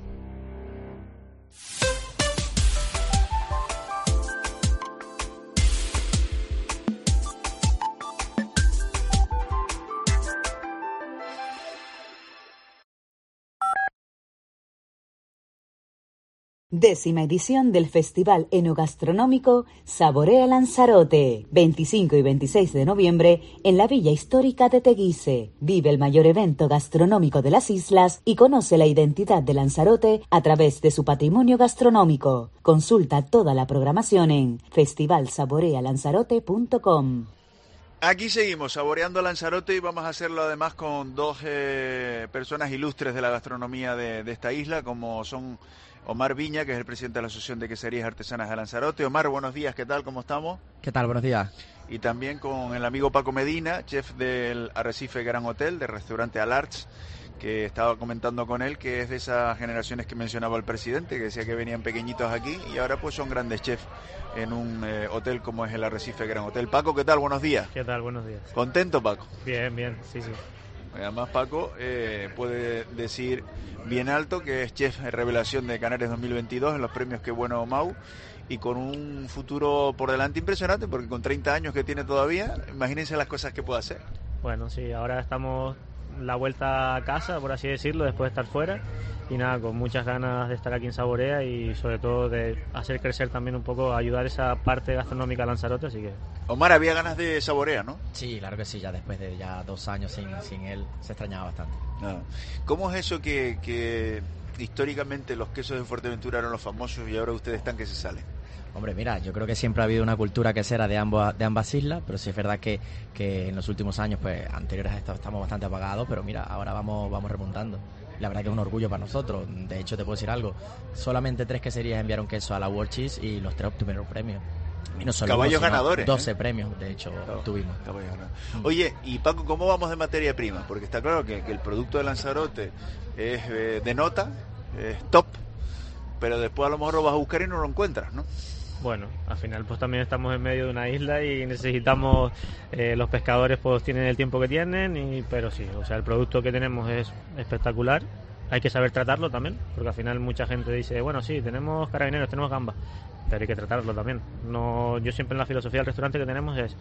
Décima edición del Festival Enogastronómico Saborea Lanzarote, veinticinco y veintiséis de noviembre en la Villa Histórica de Teguise. Vive el mayor evento gastronómico de las islas y conoce la identidad de Lanzarote a través de su patrimonio gastronómico. Consulta toda la programación en festival saborea lanzarote punto com. Aquí seguimos saboreando Lanzarote y vamos a hacerlo además con dos eh, personas ilustres de la gastronomía de, de esta isla, como son Omar Viña, que es el presidente de la Asociación de Queserías Artesanas de Lanzarote. Omar, buenos días, ¿qué tal? ¿Cómo estamos? ¿Qué tal? Buenos días. Y también con el amigo Paco Medina, chef del Arrecife Gran Hotel, del restaurante Alarts, que estaba comentando con él, que es de esas generaciones que mencionaba el presidente, que decía que venían pequeñitos aquí y ahora pues son grandes chefs en un eh, hotel como es el Arrecife Gran Hotel. Paco, ¿qué tal? Buenos días. ¿Qué tal? Buenos días. ¿Contento, Paco? Bien, bien, sí, sí. Además, Paco eh, puede decir bien alto que es chef de revelación de Canarias dos mil veintidós en los premios Qué Bueno Mau, y con un futuro por delante impresionante, porque con treinta años que tiene todavía, imagínense las cosas que puede hacer. Bueno, sí, ahora estamos la vuelta a casa, por así decirlo, después de estar fuera, y nada, con muchas ganas de estar aquí en Saborea y sobre todo de hacer crecer también un poco, ayudar esa parte gastronómica a Lanzarote, así que... Omar, había ganas de Saborea, ¿no? Sí, claro que sí, ya después de ya dos años sin, sin él se extrañaba bastante. No. ¿Cómo es eso que, que históricamente los quesos de Fuerteventura eran los famosos y ahora ustedes están que se salen? Hombre, mira, yo creo que siempre ha habido una cultura quesera de ambas, de ambas islas, pero sí es verdad que, que en los últimos años, pues anteriores a esto, estamos bastante apagados, pero mira, ahora vamos, vamos remontando. La verdad que es un orgullo para nosotros. De hecho, te puedo decir algo, solamente tres queserías enviaron queso a la World Cheese y los tres obtuvieron premios. Y no solo caballos uno, ganadores. doce ¿eh? premios, de hecho, claro, obtuvimos. Mm. Oye, y Paco, ¿cómo vamos de materia prima? Porque está claro que, que el producto de Lanzarote es eh, de nota, es top, pero después a lo mejor lo vas a buscar y no lo encuentras, ¿no? Bueno, al final pues también estamos en medio de una isla y necesitamos, eh, los pescadores pues tienen el tiempo que tienen, y pero sí, o sea, el producto que tenemos es espectacular. Hay que saber tratarlo también, porque al final mucha gente dice, bueno, sí, tenemos carabineros, tenemos gambas, pero hay que tratarlo también. No, yo siempre en la filosofía del restaurante que tenemos es,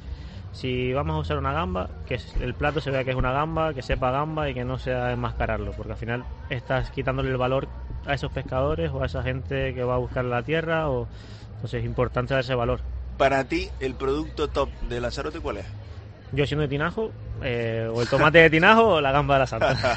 si vamos a usar una gamba, que el plato se vea que es una gamba, que sepa gamba y que no sea enmascararlo, porque al final estás quitándole el valor a esos pescadores o a esa gente que va a buscar la tierra, o entonces es importante dar ese valor. Para ti, el producto top de Lanzarote, ¿cuál es? Yo siendo de Tinajo, eh, o el tomate de Tinajo o la gamba de la Santa.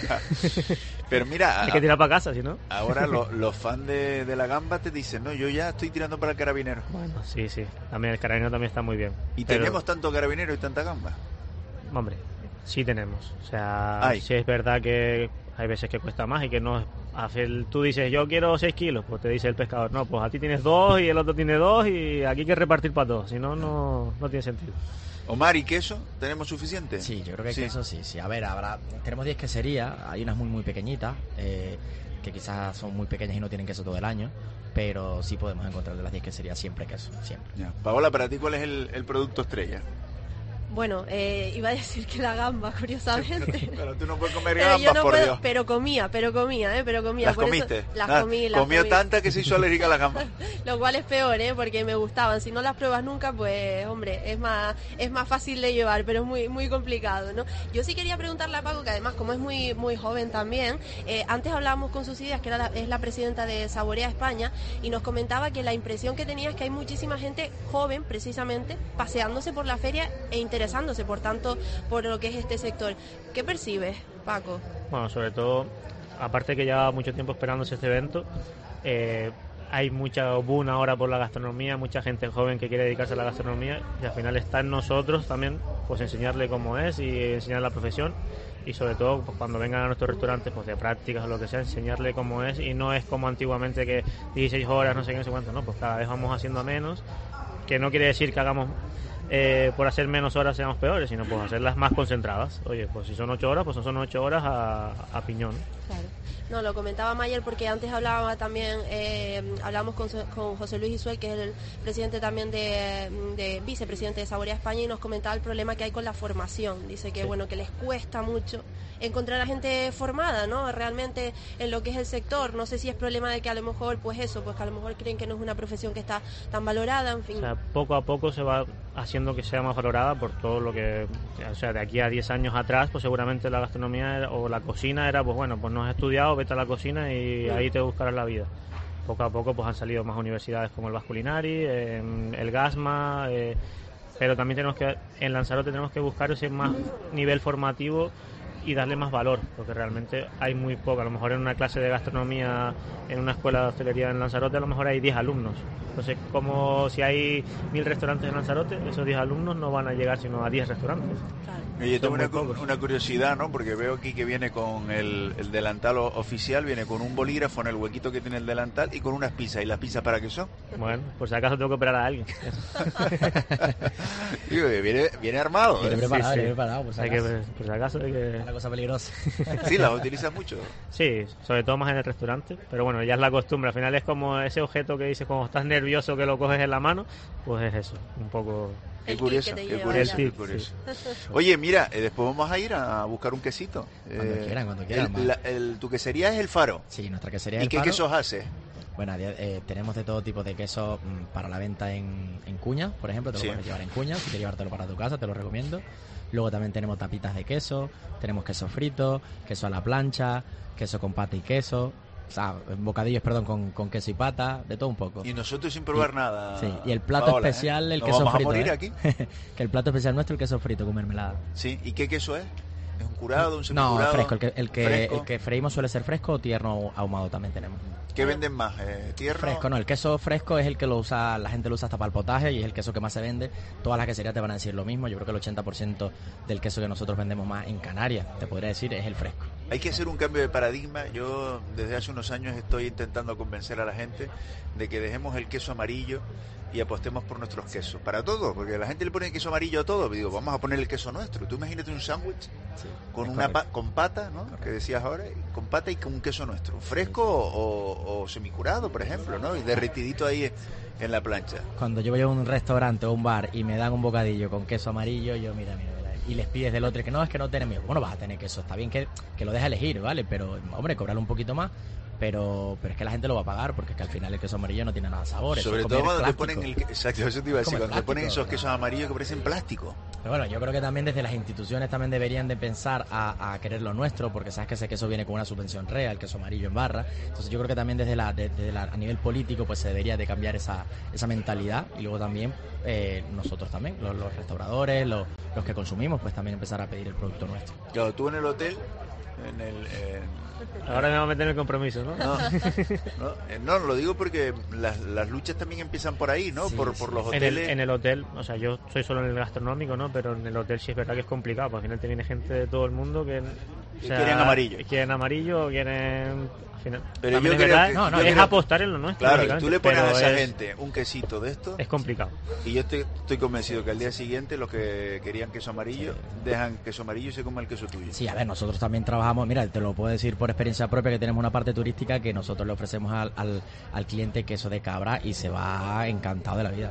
Pero mira... Hay que tirar para casa, si no... Ahora lo, los fans de, de la gamba te dicen, no, yo ya estoy tirando para el carabinero. Bueno, sí, sí. También el carabinero también está muy bien. ¿Y pero... tenemos tanto carabinero y tanta gamba? Hombre, sí tenemos. O sea, Ay. sí es verdad que hay veces que cuesta más y que no... Hacer, tú dices, yo quiero seis kilos, pues te dice el pescador, no, pues a ti tienes dos y el otro tiene dos y aquí hay que repartir para todos, si no, no, no tiene sentido. Omar, ¿y queso? ¿Tenemos suficiente? Sí, yo creo que sí. queso sí, sí. A ver, habrá, tenemos diez queserías, hay unas muy muy pequeñitas, eh, que quizás son muy pequeñas y no tienen queso todo el año, pero sí podemos encontrar de las diez queserías siempre queso, siempre. Ya. Paola, para ti, ¿cuál es el, el producto estrella? Bueno, eh, iba a decir que la gamba, curiosamente. Pero tú no puedes comer Pero gambas, yo no por puedo, Dios. pero comía, pero comía, ¿eh? Pero comía. ¿Las por comiste? Eso, las Ah, comí, las comió comí. tanta que se hizo alérgica a las gambas. Lo cual es peor, ¿eh? Porque me gustaban. Si no las pruebas nunca, pues, hombre, es más es más fácil de llevar, pero es muy muy complicado, ¿no? Yo sí quería preguntarle a Paco, que además, como es muy muy joven también, eh, antes hablábamos con Susidias, que era la, es la presidenta de Saborea España, y nos comentaba que la impresión que tenía es que hay muchísima gente joven, precisamente, paseándose por la feria e interesándose, por tanto, por lo que es este sector. ¿Qué percibes, Paco? Bueno, sobre todo, aparte que lleva mucho tiempo esperándose este evento, eh, hay mucha boom ahora por la gastronomía, mucha gente joven que quiere dedicarse a la gastronomía, y al final está en nosotros también pues enseñarle cómo es y enseñar la profesión, y sobre todo pues, cuando vengan a nuestros restaurantes pues de prácticas o lo que sea, enseñarle cómo es, y no es como antiguamente que dieciséis horas, no sé qué, no sé cuánto, no, pues cada vez vamos haciendo menos, que no quiere decir que hagamos Eh, por hacer menos horas seamos peores, sino pues hacerlas más concentradas. Oye, pues si son ocho horas, pues son ocho horas a, a piñón. Claro. No, lo comentaba Mayer porque antes hablaba también, eh, hablamos con, con José Luis Isuel, que es el presidente también de, de vicepresidente de Saborea España, y nos comentaba el problema que hay con la formación. Dice que sí. bueno, que les cuesta mucho encontrar a gente formada, ¿no? Realmente en lo que es el sector. No sé si es problema de que a lo mejor, pues eso, pues que a lo mejor creen que no es una profesión que está tan valorada, en fin. O sea, poco a poco se va haciendo que sea más valorada por todo lo que, o sea, de aquí a diez años atrás, pues seguramente la gastronomía era, o la cocina era, pues bueno, pues no has estudiado, vete a la cocina y ahí te buscarás la vida. Poco a poco pues han salido más universidades como el Vasculinari, eh, el Gasma, eh, pero también tenemos que, en Lanzarote tenemos que buscar ese más nivel formativo y darle más valor, porque realmente hay muy poco. A lo mejor en una clase de gastronomía en una escuela de hostelería en Lanzarote a lo mejor hay diez alumnos. Entonces, como si hay mil restaurantes en Lanzarote, esos diez alumnos no van a llegar sino a diez restaurantes. Oye, tengo una, una curiosidad, ¿no? Porque veo aquí que viene con el, el delantal oficial, viene con un bolígrafo en el huequito que tiene el delantal y con unas pizzas. ¿Y las pizzas para qué son? Bueno, por si acaso tengo que operar a alguien. Digo, viene, viene armado. Viene ¿eh? preparado, Sí, sí. viene preparado, por si Hay que, acaso. por si acaso hay que... Una cosa peligrosa. Sí, las utilizas mucho. Sí, sobre todo más en el restaurante, pero bueno, ya es la costumbre. Al final es como ese objeto que dices cuando estás nervioso que lo coges en la mano, pues es eso, un poco... Qué curioso, qué curioso, qué curioso. Oye, mira, eh, después vamos a ir a buscar un quesito. Cuando Eh, quieran, cuando quieran. el- la- el- tu quesería es el Faro. Sí, nuestra quesería ¿Y El qué Faro. quesos haces? Bueno, a día- eh, tenemos de todo tipo de quesos mm, para la venta en, en cuña, por ejemplo, te lo Sí. puedes llevar en cuña, si quieres llevártelo para tu casa, te lo recomiendo. Luego también tenemos tapitas de queso, tenemos queso frito, queso a la plancha, queso con pata y queso, o sea, bocadillos, perdón, con, con queso y pata, de todo un poco. Y nosotros sin probar Y- nada. Sí, y el plato Paola, ¿eh? especial, el ¿Nos queso vamos a frito. morir ¿eh? aquí? Que el plato especial nuestro, el queso frito con mermelada. Sí, ¿y qué queso es? ¿Es un curado, un No, semicurado? fresco, el que, el que, ¿Fresco? el que freímos suele ser fresco o tierno ahumado también tenemos. ¿Qué venden más? Eh, ¿Tierno? Fresco, no, el queso fresco es el que lo usa, la gente lo usa hasta para el potaje y es el queso que más se vende. Todas las queserías te van a decir lo mismo. Yo creo que el ochenta por ciento del queso que nosotros vendemos más en Canarias, te podría decir, es el fresco. Hay que hacer un cambio de paradigma. Yo desde hace unos años estoy intentando convencer a la gente de que dejemos el queso amarillo y apostemos por nuestros quesos. Para todo, porque la gente le pone queso amarillo a todo. Digo, vamos a poner el queso nuestro. Tú imagínate un sándwich con una pa- con pata, ¿no? Que decías ahora, con pata y con un queso nuestro. Fresco o, o semicurado, por ejemplo, ¿no? Y derretidito ahí en la plancha. Cuando yo voy a un restaurante o un bar y me dan un bocadillo con queso amarillo, yo mira, mira, mira, y les pides del otro que no, es que no tenemos. Bueno, vas a tener queso, está bien que, que lo dejes elegir, ¿vale? Pero, hombre, cobrarle un poquito más. Pero, pero es que la gente lo va a pagar porque es que al final el queso amarillo no tiene nada de sabor. Sobre eso es todo comer cuando te plástico. ponen el... Exacto, eso te iba a decir. Comer Cuando te ponen plástico, esos quesos amarillos que parecen plástico. Pero bueno, yo creo que también desde las instituciones también deberían de pensar a, a querer lo nuestro, porque sabes que ese queso viene con una subvención real, el queso amarillo en barra. Entonces yo creo que también desde la, de- desde la a nivel político pues se debería de cambiar esa, esa mentalidad y luego también eh, nosotros también, los, los restauradores, los, los que consumimos, pues también empezar a pedir el producto nuestro. Claro, tú en el hotel, en el... en- Ahora me voy a meter en el compromiso, ¿no? No, no, eh, no, lo digo porque las, las luchas también empiezan por ahí, ¿no? Sí, por, sí. por los En el, hoteles. en el hotel, o sea, yo soy solo en el gastronómico, ¿no? Pero en el hotel sí es verdad que es complicado, porque al final te viene gente de todo el mundo que... Que quieren amarillo. Quieren amarillo, quieren... al final- Pero también yo es creo verdad, que- no, no, yo es creo- apostar en lo nuestro. Claro, lógicamente, tú le pones a pero esa es- gente un quesito de esto. Es complicado. Y yo estoy, estoy convencido que al día siguiente los que querían queso amarillo dejan queso amarillo y se comen el queso tuyo. Sí, a ver, nosotros también trabajamos, mira, te lo puedo decir por experiencia propia, que tenemos una parte turística que nosotros le ofrecemos al, al, al cliente queso de cabra y se va encantado de la vida. O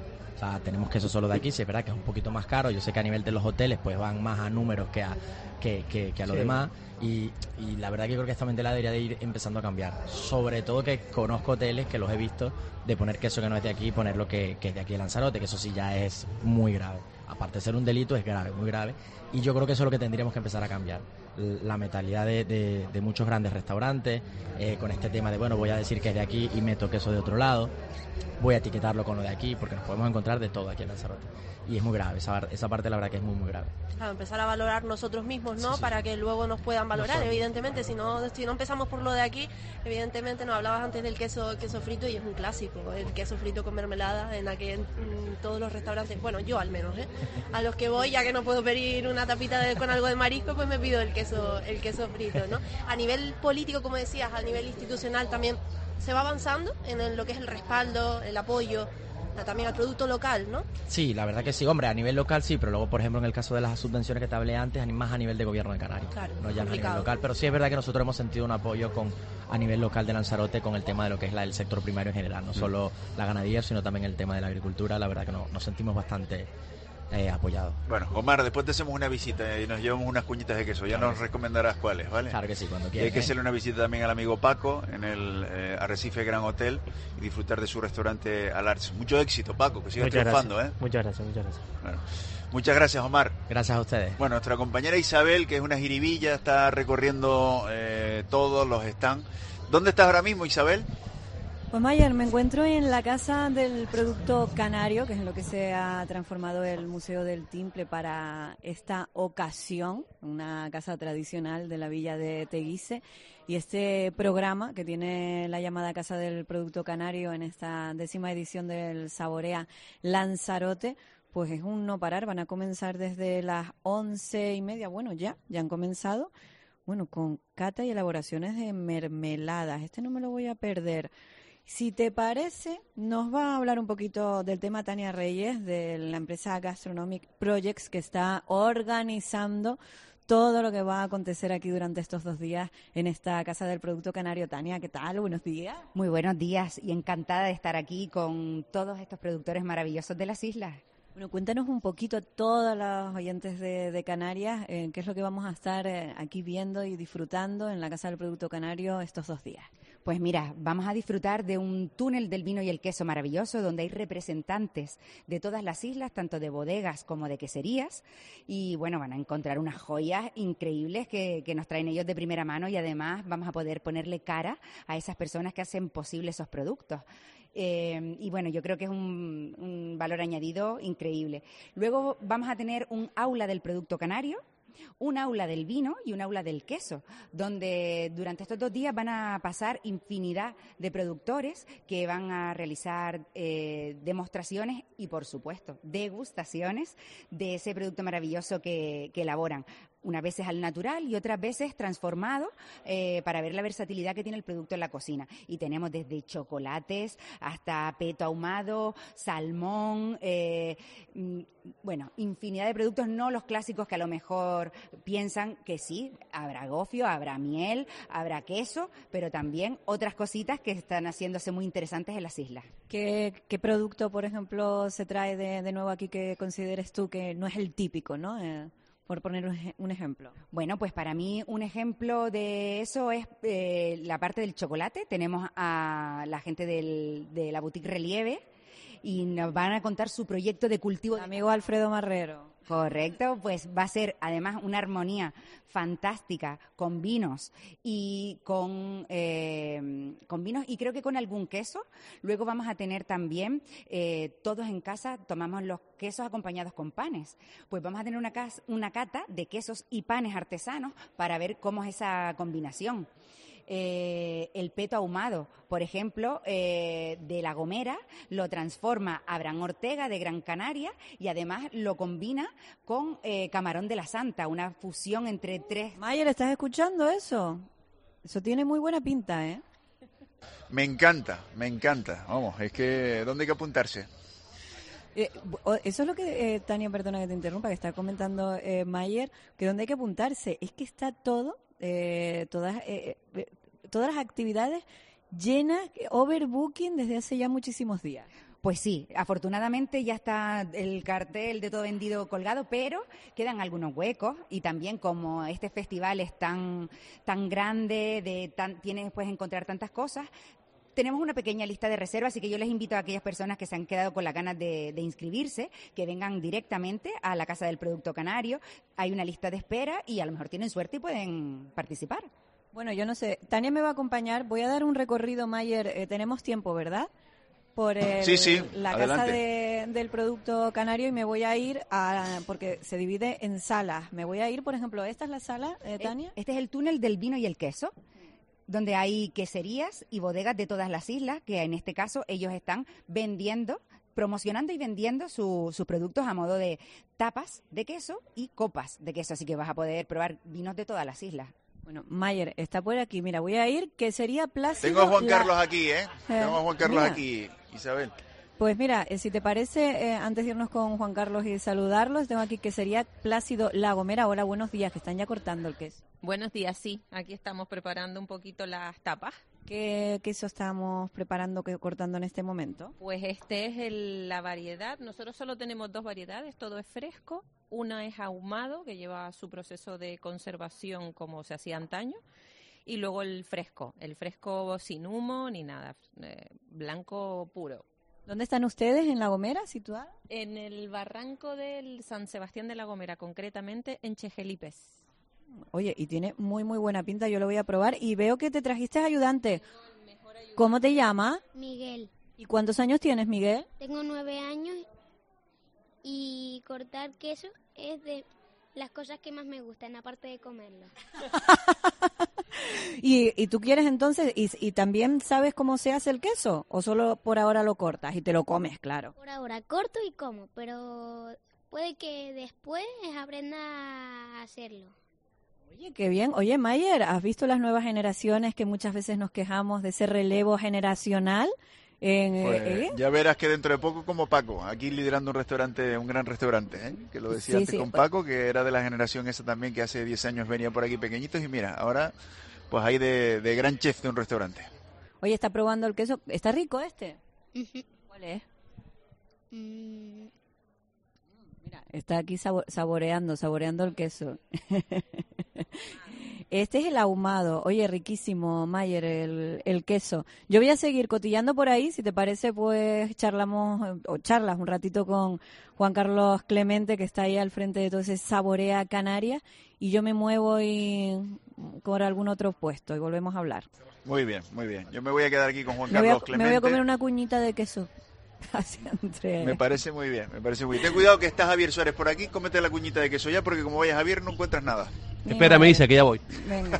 sea, tenemos queso solo de aquí, sí es verdad que es un poquito más caro. Yo sé que a nivel de los hoteles pues van más a números que a, que, que, que a lo Sí. demás. Y, y la verdad que creo que esta mentalidad debería de ir empezando a cambiar. Sobre todo que conozco hoteles que los he visto de poner queso que no es de aquí y ponerlo que, que es de aquí de Lanzarote, que eso sí ya es muy grave. Aparte de ser un delito, es grave, muy grave. Y yo creo que eso es lo que tendríamos que empezar a cambiar. La mentalidad de, de, de muchos grandes restaurantes, eh, con este tema de, bueno, voy a decir que es de aquí y meto queso de otro lado, voy a etiquetarlo con lo de aquí, porque nos podemos encontrar de todo aquí en Lanzarote. Y es muy grave, esa, esa parte la verdad que es muy, muy grave. Claro, empezar a valorar nosotros mismos, ¿no? Sí, sí. Para que luego nos puedan valorar, Nosotros. evidentemente. Si no, si no empezamos por lo de aquí, evidentemente nos hablabas antes del queso queso frito y es un clásico. El queso frito con mermelada en aquel, en todos los restaurantes, bueno, yo al menos, ¿eh? A los que voy, ya que no puedo pedir una tapita de, con algo de marisco, pues me pido el queso, el queso frito, ¿no? A nivel político, como decías, a nivel institucional también se va avanzando en el- lo que es el respaldo, el apoyo, también al producto local, ¿no? Sí, la verdad que sí, hombre, a nivel local sí, pero luego, por ejemplo, en el caso de las subvenciones que te hablé antes, más a nivel de gobierno de Canarias, Claro, no ya no a nivel complicado. local, pero sí es verdad que nosotros hemos sentido un apoyo con a nivel local de Lanzarote con el tema de lo que es la, el sector primario en general, no solo la ganadería, sino también el tema de la agricultura, la verdad que no, nos sentimos bastante eh, apoyados. Bueno, Omar, después te hacemos una visita y nos llevamos unas cuñitas de queso. Ya Claro nos que sí. recomendarás cuáles, ¿vale? Claro que sí, cuando Y quieras. hay que ¿eh? hacerle una visita también al amigo Paco en el eh, Arrecife Gran Hotel y disfrutar de su restaurante Al Arts. Mucho éxito, Paco, que sigas Muchas triunfando, gracias. ¿eh? Muchas gracias, muchas gracias. Bueno, muchas gracias, Omar. Gracias a ustedes. Bueno, nuestra compañera Isabel, que es una jiribilla, está recorriendo eh, todos los stands. ¿Dónde estás ahora mismo, Isabel? Pues Mayer, me encuentro en la Casa del Producto Canario, que es en lo que se ha transformado el Museo del Timple para esta ocasión, una casa tradicional de la villa de Teguise. Y este programa que tiene la llamada Casa del Producto Canario en esta décima edición del Saborea Lanzarote, pues es un no parar. Van a comenzar desde las once y media, bueno, ya, ya han comenzado, bueno, con cata y elaboraciones de mermeladas. Este no me lo voy a perder. Si te parece, nos va a hablar un poquito del tema Tania Reyes, de la empresa Gastronomic Projects, que está organizando todo lo que va a acontecer aquí durante estos dos días en esta Casa del Producto Canario. Tania, ¿qué tal? Buenos días. Muy buenos días y encantada de estar aquí con todos estos productores maravillosos de las islas. Bueno, cuéntanos un poquito a todos los oyentes de, de Canarias, eh, qué es lo que vamos a estar eh, aquí viendo y disfrutando en la Casa del Producto Canario estos dos días. Pues mira, vamos a disfrutar de un túnel del vino y el queso maravilloso donde hay representantes de todas las islas, tanto de bodegas como de queserías, y bueno, van a encontrar unas joyas increíbles que, que nos traen ellos de primera mano y además vamos a poder ponerle cara a esas personas que hacen posible esos productos. Eh, y bueno, yo creo que es un, un valor añadido increíble. Luego vamos a tener un aula del producto canario, un aula del vino y un aula del queso, donde durante estos dos días van a pasar infinidad de productores que van a realizar eh, demostraciones y, por supuesto, degustaciones de ese producto maravilloso que, que elaboran. Unas veces al natural y otras veces transformado eh, para ver la versatilidad que tiene el producto en la cocina. Y tenemos desde chocolates hasta peto ahumado, salmón, eh, mm, bueno, infinidad de productos, no los clásicos que a lo mejor piensan que sí, habrá gofio, habrá miel, habrá queso, pero también otras cositas que están haciéndose muy interesantes en las islas. ¿Qué, qué producto, por ejemplo, se trae de, de nuevo aquí que consideres tú que no es el típico, ¿no? Eh, por poner un, ej- un ejemplo. Bueno, pues para mí un ejemplo de eso es eh, la parte del chocolate. Tenemos a la gente del, de la boutique Relieve y nos van a contar su proyecto de cultivo. Amigo Alfredo Marrero. Correcto, pues va a ser además una armonía fantástica con vinos y con, eh, con vinos y creo que con algún queso. Luego vamos a tener también, eh, todos en casa tomamos los quesos acompañados con panes. Pues vamos a tener una, cas- una cata de quesos y panes artesanos para ver cómo es esa combinación. Eh, el peto ahumado, por ejemplo, eh, de La Gomera, lo transforma Abraham Ortega de Gran Canaria y además lo combina con eh, camarón de la Santa, una fusión entre tres. Mayer, ¿estás escuchando eso? Eso tiene muy buena pinta, ¿eh? Me encanta, me encanta. Vamos, es que ¿dónde hay que apuntarse? Eh, o- eso es lo que, eh, Tania, perdona que te interrumpa, que está comentando eh, Mayer, que donde hay que apuntarse es que está todo, eh, todas, eh, eh, todas las actividades llena, overbooking desde hace ya muchísimos días. Pues sí, afortunadamente ya está el cartel de todo vendido colgado, pero quedan algunos huecos y también como este festival es tan tan grande, de tan, tienes puedes encontrar tantas cosas, tenemos una pequeña lista de reservas, así que yo les invito a aquellas personas que se han quedado con las ganas de, de inscribirse, que vengan directamente a la Casa del Producto Canario. Hay una lista de espera y a lo mejor tienen suerte y pueden participar. Bueno, yo no sé, Tania me va a acompañar, voy a dar un recorrido, Mayer, eh, tenemos tiempo, ¿verdad? Por el, sí, sí, la adelante. Casa de, del Producto Canario y me voy a ir a, porque se divide en salas, me voy a ir, por ejemplo, ¿esta es la sala, eh, Tania? Este es el túnel del vino y el queso, donde hay queserías y bodegas de todas las islas, que en este caso ellos están vendiendo, promocionando y vendiendo su, sus productos a modo de tapas de queso y copas de queso, así que vas a poder probar vinos de todas las islas. Bueno, Mayer está por aquí. Mira, voy a ir, que sería Plácido... Tengo a Juan la... Carlos aquí, ¿eh? Tengo a Juan Carlos mira. aquí, Isabel. Pues mira, eh, si te parece, eh, antes de irnos con Juan Carlos y saludarlos, tengo aquí que sería Plácido La Gomera. Hola, buenos días, que están ya cortando el queso. Buenos días, sí. Aquí estamos preparando un poquito las tapas. ¿Qué queso estamos preparando, que, cortando en este momento? Pues este es el, la variedad. Nosotros solo tenemos dos variedades, todo es fresco. Una es ahumado, que lleva su proceso de conservación como se hacía antaño. Y luego el fresco, el fresco sin humo ni nada, eh, blanco puro. ¿Dónde están ustedes? ¿En La Gomera, situada? En el barranco del San Sebastián de La Gomera, concretamente en Chejelipes. Oye, y tiene muy, muy buena pinta, yo lo voy a probar. Y veo que te trajiste ayudante. ¿Cómo te llamas? Miguel. ¿Y cuántos años tienes, Miguel? Tengo nueve años y cortar queso es de las cosas que más me gustan, aparte de comerlo. ¿Y, y tú quieres entonces, y, y también sabes cómo se hace el queso? ¿O solo por ahora lo cortas y te lo comes, claro? Por ahora corto y como, pero puede que después aprenda a hacerlo. Oye, qué bien. Oye, Mayer, ¿has visto las nuevas generaciones que muchas veces nos quejamos de ese relevo generacional? En, Pues, eh, ya verás que dentro de poco como Paco, aquí liderando un restaurante, un gran restaurante, ¿eh? Que lo decía Sí, antes sí. con Paco, que era de la generación esa también que hace diez años venía por aquí pequeñitos y mira, ahora pues hay de, de gran chef de un restaurante. Oye, está probando el queso. ¿Está rico este? Uh-huh. ¿Cuál es? Mm. Mira, está aquí sabo- saboreando, saboreando el queso. Este es el ahumado. Oye, riquísimo, Mayer, el, el queso. Yo voy a seguir cotillando por ahí. Si te parece, pues charlamos, o charlas un ratito con Juan Carlos Clemente, que está ahí al frente de todo ese Saborea Canarias. Y yo me muevo y por algún otro puesto y volvemos a hablar. Muy bien, muy bien. Yo me voy a quedar aquí con Juan Me voy, Carlos a, Clemente. me voy a comer una cuñita de queso. Así entre... Me parece muy bien, me parece muy bien. Ten cuidado que está Javier Suárez por aquí, cómete la cuñita de queso ya, porque como vaya Javier no encuentras nada. Espérame, dice que ya voy. Venga.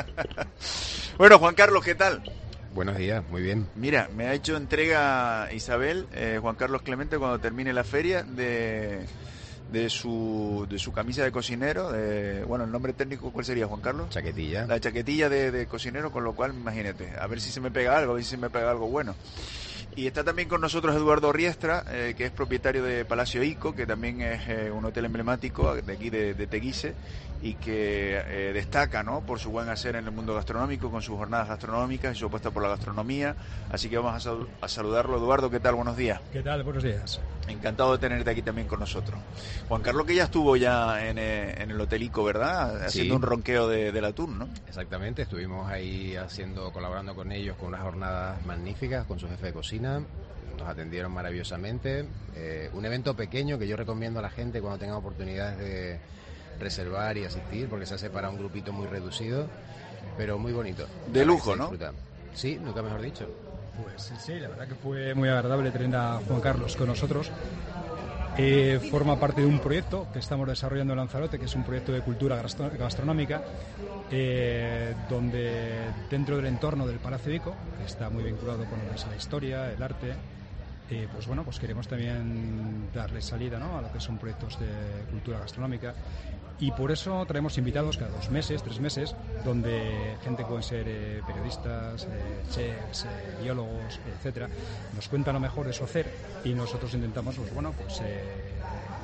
Bueno, Juan Carlos, ¿qué tal? Buenos días, muy bien. Mira, me ha hecho entrega Isabel, eh, Juan Carlos Clemente, cuando termine la feria, de, de, su, de su camisa de cocinero. De, bueno, el nombre técnico, ¿cuál sería, Juan Carlos? Chaquetilla. La chaquetilla de, de cocinero, con lo cual, imagínate, a ver si se me pega algo, a ver si se me pega algo bueno. Y está también con nosotros Eduardo Riestra, eh, que es propietario de Palacio Ico, que también es eh, un hotel emblemático de aquí de, de Teguise y que eh, destaca, ¿no?, por su buen hacer en el mundo gastronómico, con sus jornadas gastronómicas y su apuesta por la gastronomía. Así que vamos a, sal- a saludarlo. Eduardo, ¿qué tal? Buenos días. ¿Qué tal? Buenos días. Encantado de tenerte aquí también con nosotros. Juan Carlos, que ya estuvo ya en, eh, en el Hotel Ico, ¿verdad? Haciendo Sí. un ronqueo de, del atún, ¿no? Exactamente, estuvimos ahí haciendo, colaborando con ellos con unas jornadas magníficas, con su jefe de cocina. Nos atendieron maravillosamente. Eh, un evento pequeño que yo recomiendo a la gente cuando tenga oportunidades de reservar y asistir, porque se hace para un grupito muy reducido, pero muy bonito. De lujo, ¿no? Disfruta. Sí, nunca mejor dicho. Pues sí, sí, la verdad que fue muy agradable tener a Juan Carlos con nosotros. Eh, forma parte de un proyecto que estamos desarrollando en Lanzarote, que es un proyecto de cultura gastro- gastronómica, eh, donde dentro del entorno del Palacio Ico, que está muy vinculado con lo que es la historia, el arte, eh, pues bueno, pues queremos también darle salida, ¿no?, a lo que son proyectos de cultura gastronómica. Y por eso traemos invitados cada dos meses, tres meses, donde gente que pueden ser eh, periodistas, eh, chefs, eh, biólogos, etcétera, nos cuentan lo mejor de su hacer y nosotros intentamos, pues bueno, pues eh,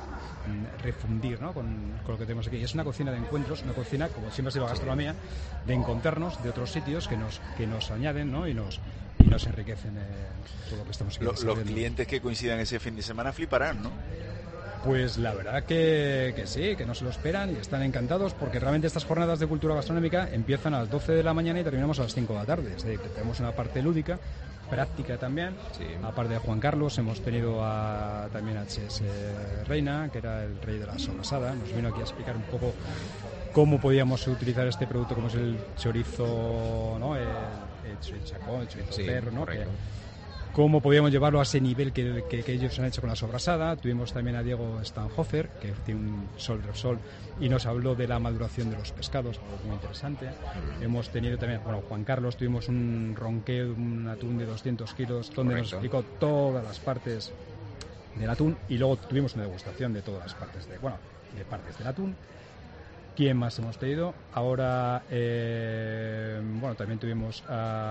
refundir, ¿no? con, con lo que tenemos aquí. Y es una cocina de encuentros, una cocina, como siempre ha sido la gastronomía, de encontrarnos de otros sitios que nos, que nos añaden, ¿no? y nos y nos enriquecen eh, todo lo que estamos aquí. Los, los clientes que coincidan ese fin de semana fliparán, ¿no? Pues la verdad que, que sí, que no se lo esperan y están encantados, porque realmente estas jornadas de cultura gastronómica empiezan a las doce de la mañana y terminamos a las cinco de la tarde. Es decir, que tenemos una parte lúdica, práctica también. Sí. Aparte de Juan Carlos, hemos tenido a, también a Ches eh, Reina, que era el rey de la sobrasada. Nos vino aquí a explicar un poco cómo podíamos utilizar este producto, como es el chorizo, ¿no? el, el chorizo chacón, el chorizo sí, perro, ¿no? Que, cómo podíamos llevarlo a ese nivel que, que, que ellos han hecho con la sobrasada. Tuvimos también a Diego Stanhofer, que tiene un Sol Repsol, y nos habló de la maduración de los pescados, algo muy interesante. Mm. Hemos tenido también, bueno, Juan Carlos, tuvimos un ronqueo, un atún de doscientos kilos, donde Correcto. Nos explicó todas las partes del atún, y luego tuvimos una degustación de todas las partes, de, bueno, de partes del atún. ¿Quién más hemos tenido? Ahora, eh, bueno, también tuvimos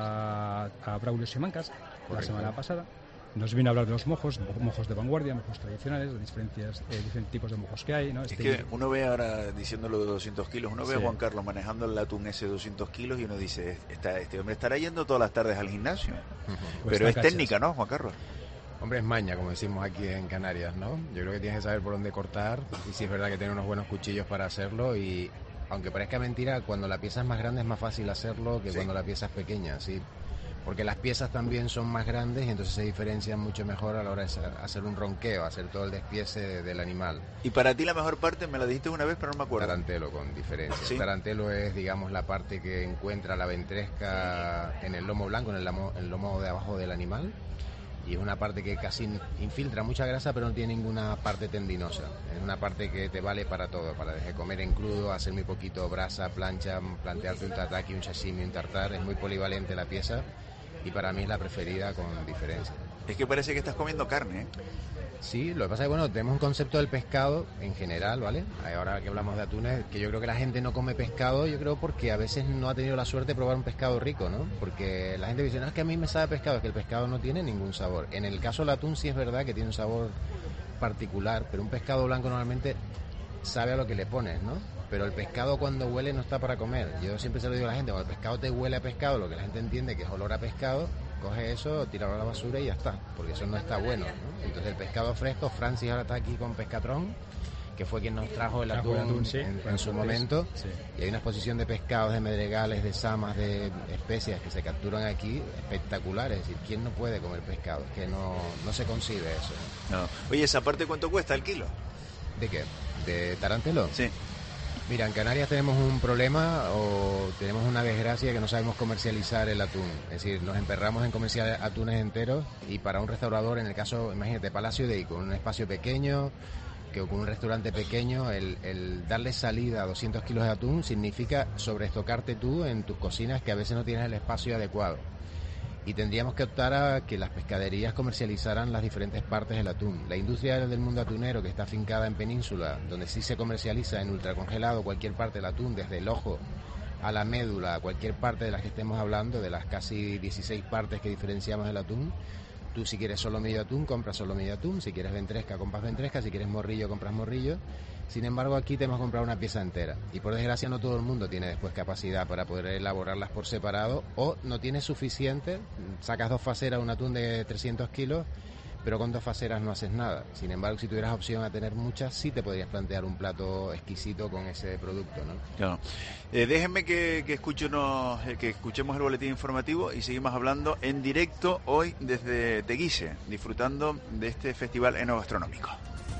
a, a Braulio Simancas la semana pasada. Nos vino a hablar de los mojos, mojos de vanguardia, mojos tradicionales, de diferentes, eh, diferentes tipos de mojos que hay, ¿no? Es este que uno ve ahora, diciéndolo de doscientos kilos, uno ve sí. a Juan Carlos manejando el atún ese de doscientos kilos y uno dice, está, este hombre estará yendo todas las tardes al gimnasio. Uh-huh. Pues pero es cachas. Técnica, ¿no, Juan Carlos? Hombre, es maña, como decimos aquí en Canarias, ¿no? Yo creo que tienes que saber por dónde cortar, y sí es verdad que tiene unos buenos cuchillos para hacerlo, y aunque parezca mentira, cuando la pieza es más grande es más fácil hacerlo que sí. cuando la pieza es pequeña, sí. Porque las piezas también son más grandes y entonces se diferencian mucho mejor a la hora de hacer un ronqueo, hacer todo el despiece del animal. Y para ti la mejor parte, me la dijiste una vez, pero no me acuerdo. Tarantelo, con diferencia. ¿Sí? Tarantelo es, digamos, la parte que encuentra la ventresca en el lomo blanco, en el lomo, el lomo de abajo del animal. Y es una parte que casi infiltra mucha grasa, pero no tiene ninguna parte tendinosa. Es una parte que te vale para todo, para desde comer en crudo, hacer muy poquito brasa, plancha, plantearte un tataki, un sashimi, un tartar. Es muy polivalente la pieza y para mí es la preferida con diferencia. Es que parece que estás comiendo carne, ¿eh? Sí, lo que pasa es que, bueno, tenemos un concepto del pescado en general, ¿vale? Ahora que hablamos de atunes, que yo creo que la gente no come pescado, yo creo porque a veces no ha tenido la suerte de probar un pescado rico, ¿no? Porque la gente dice, no, es que a mí me sabe pescado, es que el pescado no tiene ningún sabor. En el caso del atún sí es verdad que tiene un sabor particular, pero un pescado blanco normalmente sabe a lo que le pones, ¿no? Pero el pescado cuando huele no está para comer. Yo siempre se lo digo a la gente, cuando el pescado te huele a pescado, lo que la gente entiende que es olor a pescado, coge eso, tíralo a la basura y ya está, porque eso no está bueno, ¿no? Entonces el pescado fresco, Francis ahora está aquí con Pescatrón, que fue quien nos trajo el atún, atún sí, en, en su momento, sí. Y hay una exposición de pescados, de medregales, de samas, de especias que se capturan aquí, espectaculares. Es decir, ¿quién no puede comer pescado? Es que no, no se concibe eso. No. Oye, ¿esa parte cuánto cuesta el kilo? ¿De qué? ¿De tarantelo? Sí. Mira, en Canarias tenemos un problema o tenemos una desgracia que no sabemos comercializar el atún. Es decir, nos emperramos en comerciar atunes enteros y para un restaurador, en el caso, imagínate, Palacio de Ico, un espacio pequeño, que con un restaurante pequeño, el, el darle salida a doscientos kilos de atún significa sobreestocarte tú en tus cocinas que a veces no tienes el espacio adecuado. Y tendríamos que optar a que las pescaderías comercializaran las diferentes partes del atún. La industria del mundo atunero, que está afincada en Península, donde sí se comercializa en ultracongelado cualquier parte del atún, desde el ojo a la médula, a cualquier parte de las que estemos hablando, de las casi dieciséis partes que diferenciamos del atún. Tú, si quieres solo medio atún, compras solo medio atún. Si quieres ventresca, compras ventresca. Si quieres morrillo, compras morrillo. Sin embargo, aquí tenemos que comprar una pieza entera. Y por desgracia no todo el mundo tiene después capacidad para poder elaborarlas por separado, o no tiene suficiente. Sacas dos faceras, un atún de trescientos kilos, pero con dos faceras no haces nada. Sin embargo, si tuvieras opción a tener muchas, sí te podrías plantear un plato exquisito con ese producto, ¿no? Claro. Eh, déjenme que, que, escuchemos, que escuchemos el boletín informativo y seguimos hablando en directo hoy desde Teguise, disfrutando de este festival enogastronómico.